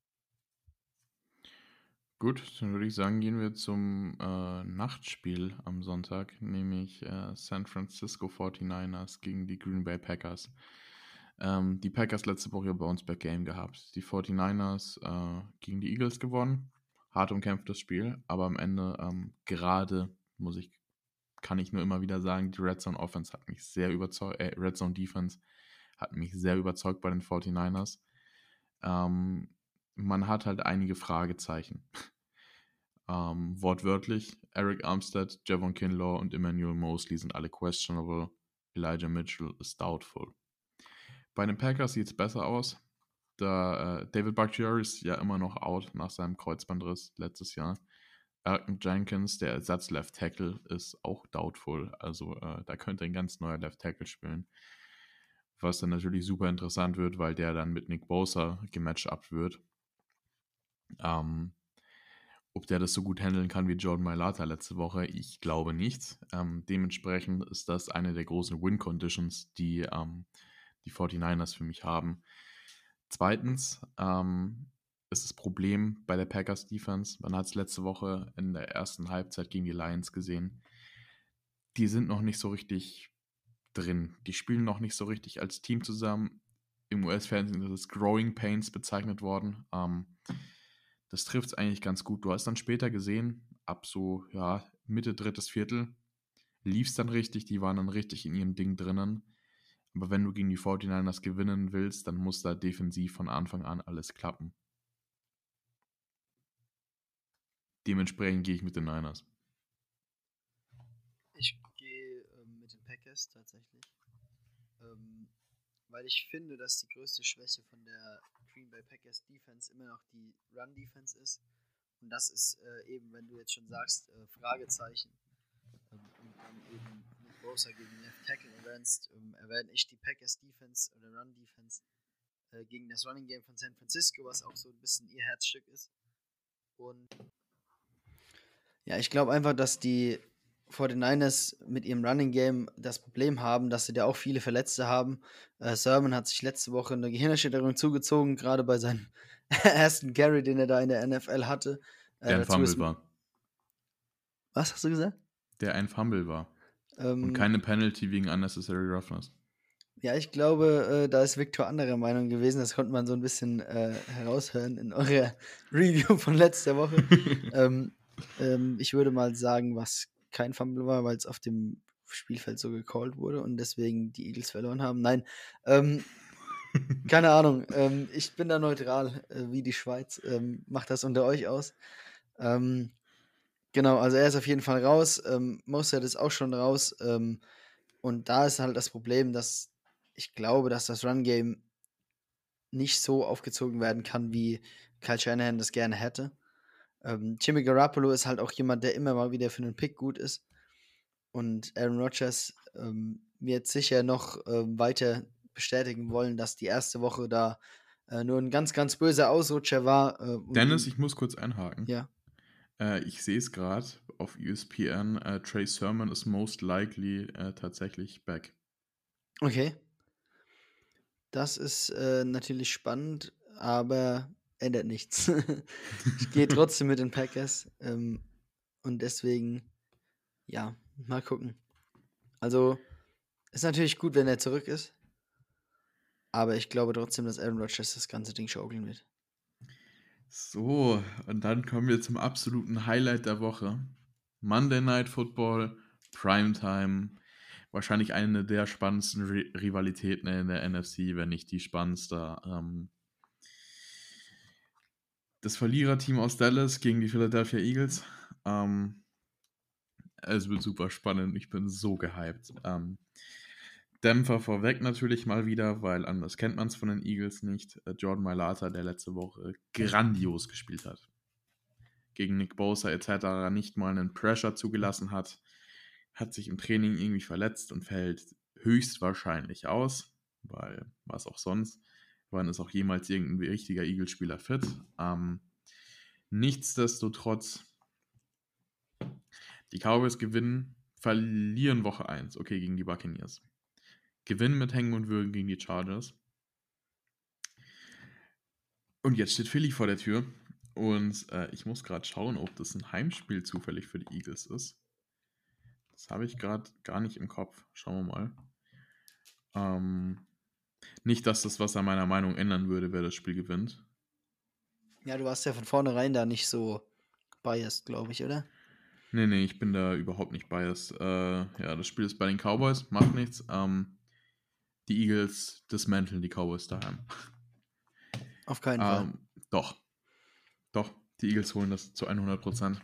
Gut, dann würde ich sagen, gehen wir zum äh, Nachtspiel am Sonntag, nämlich äh, San Francisco forty-niners gegen die Green Bay Packers. Ähm, die Packers letzte Woche Bounce-Back-Game gehabt. Die forty-niners äh, gegen die Eagles gewonnen. Hart umkämpftes Spiel, aber am Ende ähm, gerade, muss ich, kann ich nur immer wieder sagen, die Red Zone Offense hat mich sehr überzeugt, äh, Red Zone Defense hat mich sehr überzeugt bei den forty-niners. Ähm, man hat halt einige Fragezeichen. Ähm, wortwörtlich, Eric Armstead, Javon Kinlaw und Emmanuel Mosley sind alle questionable. Elijah Mitchell ist doubtful. Bei den Packers sieht es besser aus. Da äh, David Bakhtiari ist ja immer noch out nach seinem Kreuzbandriss letztes Jahr. Elton Jenkins, der Ersatz Left Tackle, ist auch doubtful. Also äh, da könnte ein ganz neuer Left Tackle spielen. Was dann natürlich super interessant wird, weil der dann mit Nick Bosa gematchupt wird. Ähm, Ob der das so gut handeln kann wie Jordan Mailata letzte Woche, ich glaube nicht. Ähm, dementsprechend ist das eine der großen Win-Conditions, die ähm, die forty-niners für mich haben. Zweitens ähm, ist das Problem bei der Packers Defense, man hat es letzte Woche in der ersten Halbzeit gegen die Lions gesehen, die sind noch nicht so richtig drin. Die spielen noch nicht so richtig als Team zusammen. Im U S-Fernsehen ist es Growing Pains bezeichnet worden. Ähm, Das trifft es eigentlich ganz gut. Du hast dann später gesehen, ab so, ja, Mitte drittes Viertel, lief es dann richtig, die waren dann richtig in ihrem Ding drinnen. Aber wenn du gegen die forty-niners gewinnen willst, dann muss da defensiv von Anfang an alles klappen. Dementsprechend gehe ich mit den Niners. Ich gehe ähm, mit den Packers tatsächlich. Ähm, weil ich finde, dass die größte Schwäche von der Green Bay Packers Defense immer noch die Run-Defense ist. Und das ist äh, eben, wenn du jetzt schon sagst, äh, Fragezeichen ähm, und dann eben Nick Bosa gegen Left Tackle erwähnst, ähm, erwähne ich die Packers Defense oder Run-Defense äh, gegen das Running Game von San Francisco, was auch so ein bisschen ihr Herzstück ist. Und ja, ich glaube einfach, dass die forty-niners mit ihrem Running Game das Problem haben, dass sie da auch viele Verletzte haben. Äh, Sermon hat sich letzte Woche eine Gehirnerschütterung zugezogen, gerade bei seinem ersten Carry, den er da in der N F L hatte. Äh, Der ein dazu Fumble ist- war. Was hast du gesagt? Der ein Fumble war. Ähm, Und keine Penalty wegen Unnecessary Roughness. Ja, ich glaube, äh, da ist Victor anderer Meinung gewesen. Das konnte man so ein bisschen äh, heraushören in eurer Review von letzter Woche. ähm, ähm, ich würde mal sagen, was kein Fumble war, weil es auf dem Spielfeld so gecallt wurde und deswegen die Eagles verloren haben. Nein, ähm, keine Ahnung. Ähm, ich bin da neutral, äh, wie die Schweiz. Ähm, macht das unter euch aus. Ähm, genau, also er ist auf jeden Fall raus. Ähm, Mostert ist auch schon raus. Ähm, und da ist halt das Problem, dass ich glaube, dass das Run-Game nicht so aufgezogen werden kann, wie Kyle Shanahan das gerne hätte. Ähm, Jimmy Garoppolo ist halt auch jemand, der immer mal wieder für einen Pick gut ist. Und Aaron Rodgers ähm, wird sicher noch ähm, weiter bestätigen wollen, dass die erste Woche da äh, nur ein ganz, ganz böser Ausrutscher war. Äh, und Dennis, ihn, ich muss kurz einhaken. ja, Äh, ich sehe es gerade auf E S P N. Äh, Trey Sermon ist most likely äh, tatsächlich back. okay. Das ist äh, natürlich spannend, aber ändert nichts. Ich gehe trotzdem mit den Packers. Ähm, und deswegen, ja, mal gucken. Also, ist natürlich gut, wenn er zurück ist. Aber ich glaube trotzdem, dass Aaron Rodgers das ganze Ding schaukeln wird. So, und dann kommen wir zum absoluten Highlight der Woche. Monday Night Football, Primetime. Wahrscheinlich eine der spannendsten Ri- Rivalitäten in der N F C, wenn nicht die spannendste. Ähm, das Verliererteam aus Dallas gegen die Philadelphia Eagles. Ähm, es wird super spannend. Ich bin so gehypt. Ähm, Dämpfer vorweg natürlich mal wieder, weil anders kennt man es von den Eagles nicht. Äh, Jordan Mailata, der letzte Woche grandios gespielt hat. Gegen Nick Bosa et cetera nicht mal einen Pressure zugelassen hat, hat sich im Training irgendwie verletzt und fällt höchstwahrscheinlich aus, weil was auch sonst, wann ist auch jemals irgendein richtiger Eagles-Spieler fit. Ähm, nichtsdestotrotz, die Cowboys gewinnen, verlieren Woche eins, okay, gegen die Buccaneers. Gewinnen mit Hängen und Würgen gegen die Chargers. Und jetzt steht Philly vor der Tür. Und äh, ich muss gerade schauen, ob das ein Heimspiel zufällig für die Eagles ist. Das habe ich gerade gar nicht im Kopf. Schauen wir mal. Ähm, nicht, dass das was an meiner Meinung ändern würde, wer das Spiel gewinnt. Ja, du warst ja von vornherein da nicht so biased, glaube ich, oder? Nee, nee, ich bin da überhaupt nicht biased. Äh, ja, das Spiel ist bei den Cowboys, macht nichts. Ähm, die Eagles dismanteln die Cowboys daheim. Auf keinen Fall. Ähm, doch. Doch, die Eagles holen das zu hundert Prozent.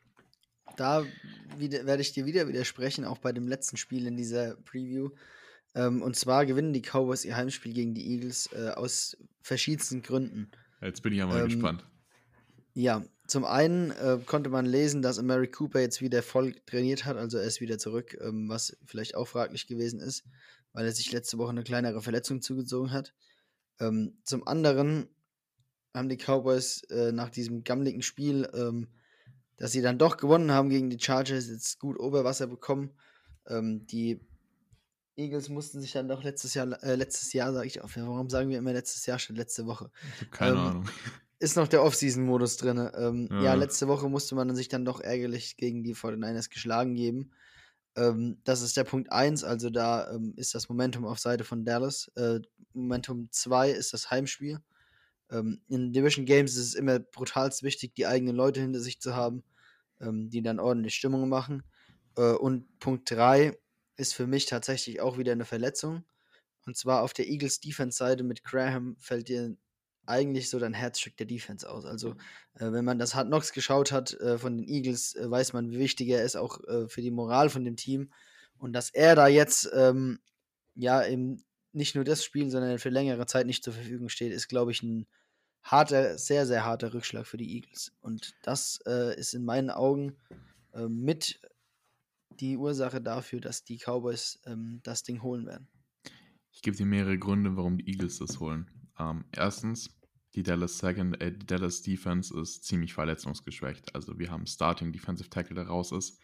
Da wieder, werde ich dir wieder widersprechen, auch bei dem letzten Spiel in dieser Preview. Ähm, und zwar gewinnen die Cowboys ihr Heimspiel gegen die Eagles äh, aus verschiedensten Gründen. Jetzt bin ich ja mal Ähm, gespannt. Ja, zum einen äh, konnte man lesen, dass Amari Cooper jetzt wieder voll trainiert hat, also er ist wieder zurück, ähm, was vielleicht auch fraglich gewesen ist, weil er sich letzte Woche eine kleinere Verletzung zugezogen hat. Ähm, zum anderen haben die Cowboys äh, nach diesem gammeligen Spiel, ähm, dass sie dann doch gewonnen haben gegen die Chargers, jetzt gut Oberwasser bekommen. Ähm, die Eagles mussten sich dann doch letztes Jahr, äh, letztes Jahr, sage ich auch, warum sagen wir immer letztes Jahr statt letzte Woche? Ich habe keine Ähm, Ahnung. Ist noch der Off-Season-Modus drin. Ähm, ja. ja, Ja. letzte Woche musste man sich dann doch ärgerlich gegen die forty-niners geschlagen geben. Ähm, das ist der Punkt eins, also da ähm, ist das Momentum auf Seite von Dallas. Äh, Momentum zwei ist das Heimspiel. Ähm, in Division Games ist es immer brutalst wichtig, die eigenen Leute hinter sich zu haben, ähm, die dann ordentlich Stimmung machen. Äh, und Punkt drei ist für mich tatsächlich auch wieder eine Verletzung. Und zwar auf der Eagles Defense-Seite mit Graham fällt dir eigentlich so dein Herzstück der Defense aus. Also, äh, wenn man das Hard Knocks geschaut hat äh, von den Eagles, äh, weiß man, wie wichtig er ist, auch äh, für die Moral von dem Team. Und dass er da jetzt, ähm, ja, eben nicht nur das Spiel, sondern für längere Zeit nicht zur Verfügung steht, ist, glaube ich, ein harter, sehr, sehr harter Rückschlag für die Eagles. Und das äh, ist in meinen Augen äh, mit die Ursache dafür, dass die Cowboys ähm, das Ding holen werden. Ich gebe dir mehrere Gründe, warum die Eagles das holen. Ähm, erstens, die Dallas Second, äh, die Dallas Defense ist ziemlich verletzungsgeschwächt. Also wir haben Starting Defensive Tackle, der raus ist.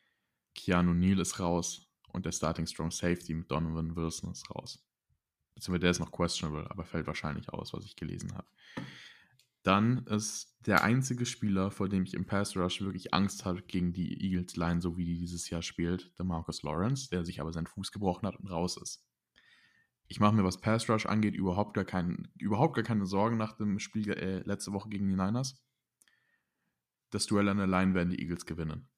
Keanu Neal ist raus und der Starting Strong Safety mit Donovan Wilson ist raus. Beziehungsweise der ist noch questionable, aber fällt wahrscheinlich aus, was ich gelesen habe. Dann ist der einzige Spieler, vor dem ich im Pass Rush wirklich Angst habe gegen die Eagles Line, so wie die dieses Jahr spielt, der Marcus Lawrence, der sich aber seinen Fuß gebrochen hat und raus ist. Ich mache mir, was Pass Rush angeht, überhaupt gar, kein, überhaupt gar keine Sorgen nach dem Spiel äh, letzte Woche gegen die Niners. Das Duell an der Line werden die Eagles gewinnen.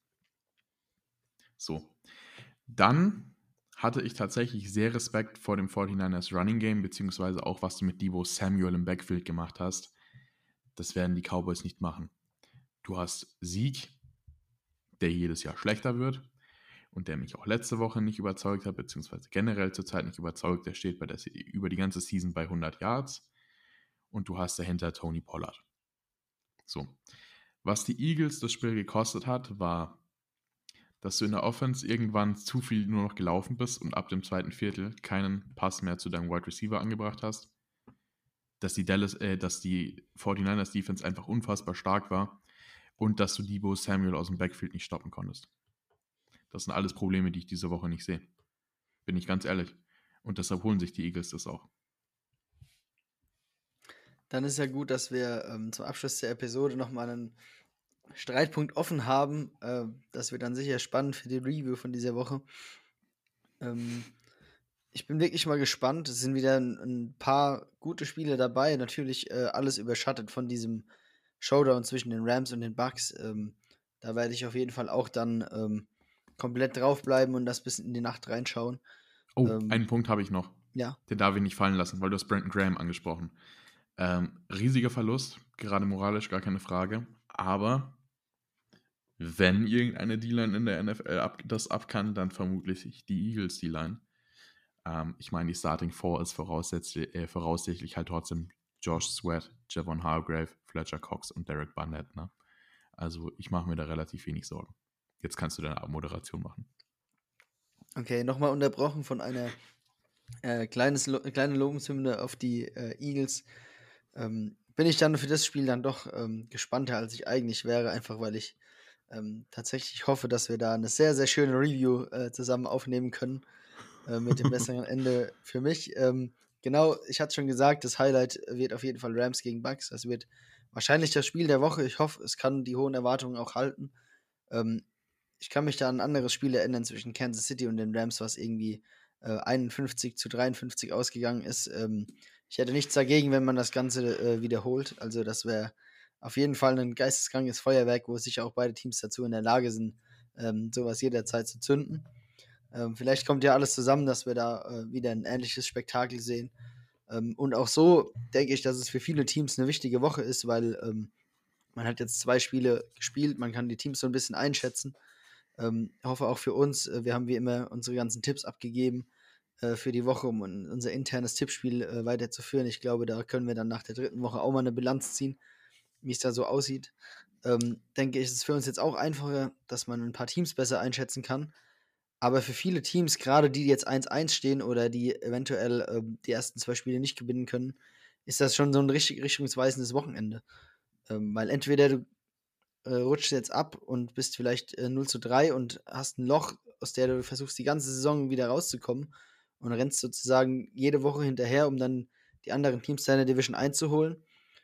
So. Dann hatte ich tatsächlich sehr Respekt vor dem forty-niners Running Game, beziehungsweise auch, was du mit Deebo Samuel im Backfield gemacht hast. Das werden die Cowboys nicht machen. Du hast Sieg, der jedes Jahr schlechter wird und der mich auch letzte Woche nicht überzeugt hat, beziehungsweise generell zurzeit nicht überzeugt. Der steht bei der, über die ganze Season bei hundert Yards und du hast dahinter Tony Pollard. So. Was die Eagles das Spiel gekostet hat, war, dass du in der Offense irgendwann zu viel nur noch gelaufen bist und ab dem zweiten Viertel keinen Pass mehr zu deinem Wide Receiver angebracht hast. Dass die Dallas, äh, dass die forty-niners Defense einfach unfassbar stark war und dass du Deebo Samuel aus dem Backfield nicht stoppen konntest. Das sind alles Probleme, die ich diese Woche nicht sehe. Bin ich ganz ehrlich. Und deshalb holen sich die Eagles das auch. Dann ist ja gut, dass wir ähm, zum Abschluss der Episode nochmal einen Streitpunkt offen haben. Äh, das wird dann sicher spannend für die Review von dieser Woche. Ähm, ich bin wirklich mal gespannt. Es sind wieder ein, ein paar gute Spiele dabei. Natürlich äh, alles überschattet von diesem Showdown zwischen den Rams und den Bucks. Ähm, da werde ich auf jeden Fall auch dann ähm, komplett draufbleiben und das bis in die Nacht reinschauen. Oh, Ähm, einen Punkt habe ich noch. Ja. Den darf ich nicht fallen lassen, weil du hast Brandon Graham angesprochen. Ähm, riesiger Verlust, gerade moralisch, gar keine Frage. Aber wenn irgendeine D-Line in der N F L ab, das ab kann, dann vermutlich die Eagles D-Line. Ähm, ich meine, die Starting Four ist voraussichtlich, äh, voraussichtlich halt trotzdem Josh Sweat, Javon Hargrave, Fletcher Cox und Derek Barnett. Ne? Also ich mache mir da relativ wenig Sorgen. Jetzt kannst du deine Abmoderation machen. Okay, nochmal unterbrochen von einer äh, kleines Lo- kleine Lobeshymne auf die äh, Eagles. Ähm, bin ich dann für das Spiel dann doch ähm, gespannter, als ich eigentlich wäre, einfach weil ich ähm, tatsächlich hoffe, dass wir da eine sehr, sehr schöne Review äh, zusammen aufnehmen können, äh, mit dem besseren Ende für mich. Ähm, genau, ich hatte schon gesagt, das Highlight wird auf jeden Fall Rams gegen Bucks. Das wird wahrscheinlich das Spiel der Woche. Ich hoffe, es kann die hohen Erwartungen auch halten. Ähm, ich kann mich da an ein anderes Spiel erinnern zwischen Kansas City und den Rams, was irgendwie äh, einundfünfzig zu dreiundfünfzig ausgegangen ist. Ähm, ich hätte nichts dagegen, wenn man das Ganze äh, wiederholt. Also das wäre auf jeden Fall ein geisteskrankes Feuerwerk, wo sicher auch beide Teams dazu in der Lage sind, ähm, sowas jederzeit zu zünden. Ähm, vielleicht kommt ja alles zusammen, dass wir da äh, wieder ein ähnliches Spektakel sehen. Ähm, und auch so denke ich, dass es für viele Teams eine wichtige Woche ist, weil ähm, man hat jetzt zwei Spiele gespielt, man kann die Teams so ein bisschen einschätzen. Ähm, ich hoffe auch für uns, äh, wir haben wie immer unsere ganzen Tipps abgegeben äh, für die Woche, um un- unser internes Tippspiel äh, weiterzuführen. Ich glaube, da können wir dann nach der dritten Woche auch mal eine Bilanz ziehen, wie es da so aussieht. Ähm, denke ich, ist es für uns jetzt auch einfacher, dass man ein paar Teams besser einschätzen kann. Aber für viele Teams, gerade die, die jetzt eins eins stehen oder die eventuell ähm, die ersten zwei Spiele nicht gewinnen können, ist das schon so ein richtig richtungsweisendes Wochenende. Ähm, weil entweder du äh, rutschst jetzt ab und bist vielleicht äh, null zu drei und hast ein Loch, aus der du versuchst, die ganze Saison wieder rauszukommen und rennst sozusagen jede Woche hinterher, um dann die anderen Teams deiner Division einzuholen.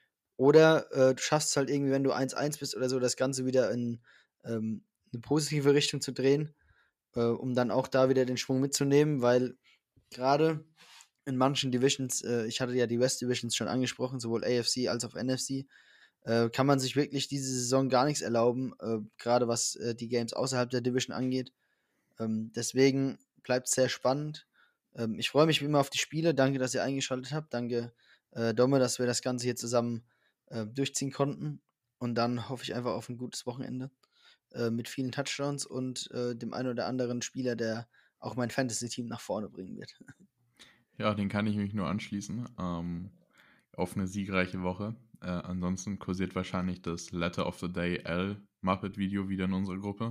Oder äh, du schaffst es halt irgendwie, wenn du eins eins bist oder so, das Ganze wieder in ähm, eine positive Richtung zu drehen, äh, um dann auch da wieder den Schwung mitzunehmen, weil gerade in manchen Divisions, äh, ich hatte ja die West Divisions schon angesprochen, sowohl A F C als auch N F C, äh, kann man sich wirklich diese Saison gar nichts erlauben, äh, gerade was äh, die Games außerhalb der Division angeht. Ähm, deswegen bleibt es sehr spannend. Ähm, ich freue mich wie immer auf die Spiele. Danke, dass ihr eingeschaltet habt. Danke, äh, Domme, dass wir das Ganze hier zusammen äh, durchziehen konnten. Und dann hoffe ich einfach auf ein gutes Wochenende äh, mit vielen Touchdowns und äh, dem einen oder anderen Spieler, der auch mein Fantasy-Team nach vorne bringen wird. Ja, den kann ich mich nur anschließen. Ähm, auf eine siegreiche Woche. Äh, ansonsten kursiert wahrscheinlich das Letter of the Day L Muppet-Video wieder in unserer Gruppe.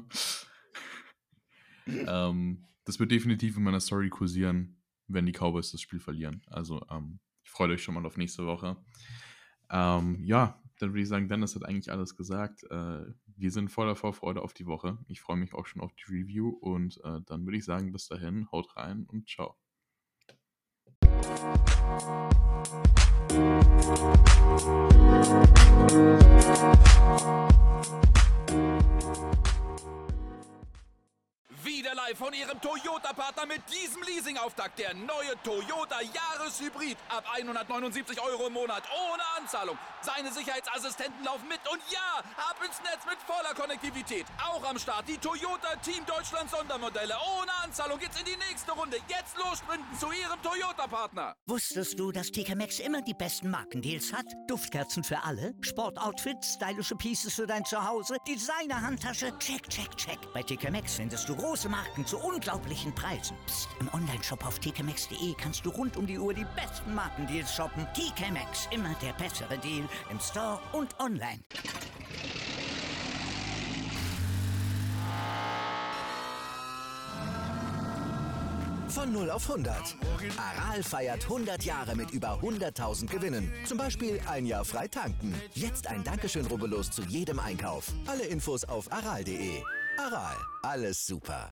ähm, das wird definitiv in meiner Story kursieren, wenn die Cowboys das Spiel verlieren. Also ähm, ich freue euch schon mal auf nächste Woche. Ähm, ja, dann würde ich sagen, Dennis hat eigentlich alles gesagt. Äh, wir sind voller Vorfreude auf die Woche. Ich freue mich auch schon auf die Review und äh, dann würde ich sagen, bis dahin, haut rein und ciao. Wieder live von Ihrem Toyota-Partner mit diesem Leasing-Auftakt. Der neue Toyota Jahreshybrid. Ab hundertneunundsiebzig Euro im Monat. Ohne Anzahlung. Seine Sicherheitsassistenten laufen mit. Und ja, ab ins Netz mit voller Konnektivität. Auch am Start die Toyota Team Deutschland Sondermodelle. Ohne Anzahlung geht's in die nächste Runde. Jetzt los sprinten zu Ihrem Toyota-Partner. Wusstest du, dass T K Maxx immer die besten Markendeals hat? Duftkerzen für alle, Sportoutfits, stylische Pieces für dein Zuhause, Designer-Handtasche, check, check, check. Bei T K Maxx findest du große Marken zu unglaublichen Preisen. Psst. Im Onlineshop auf t k maxx punkt de kannst du rund um die Uhr die besten Markendeals shoppen. T K Maxx, immer der bessere Deal im Store und online. Von null auf hundert. Aral feiert hundert Jahre mit über hunderttausend Gewinnen. Zum Beispiel ein Jahr frei tanken. Jetzt ein Dankeschön, rubbellos zu jedem Einkauf. Alle Infos auf aral punkt de. Aral, alles super.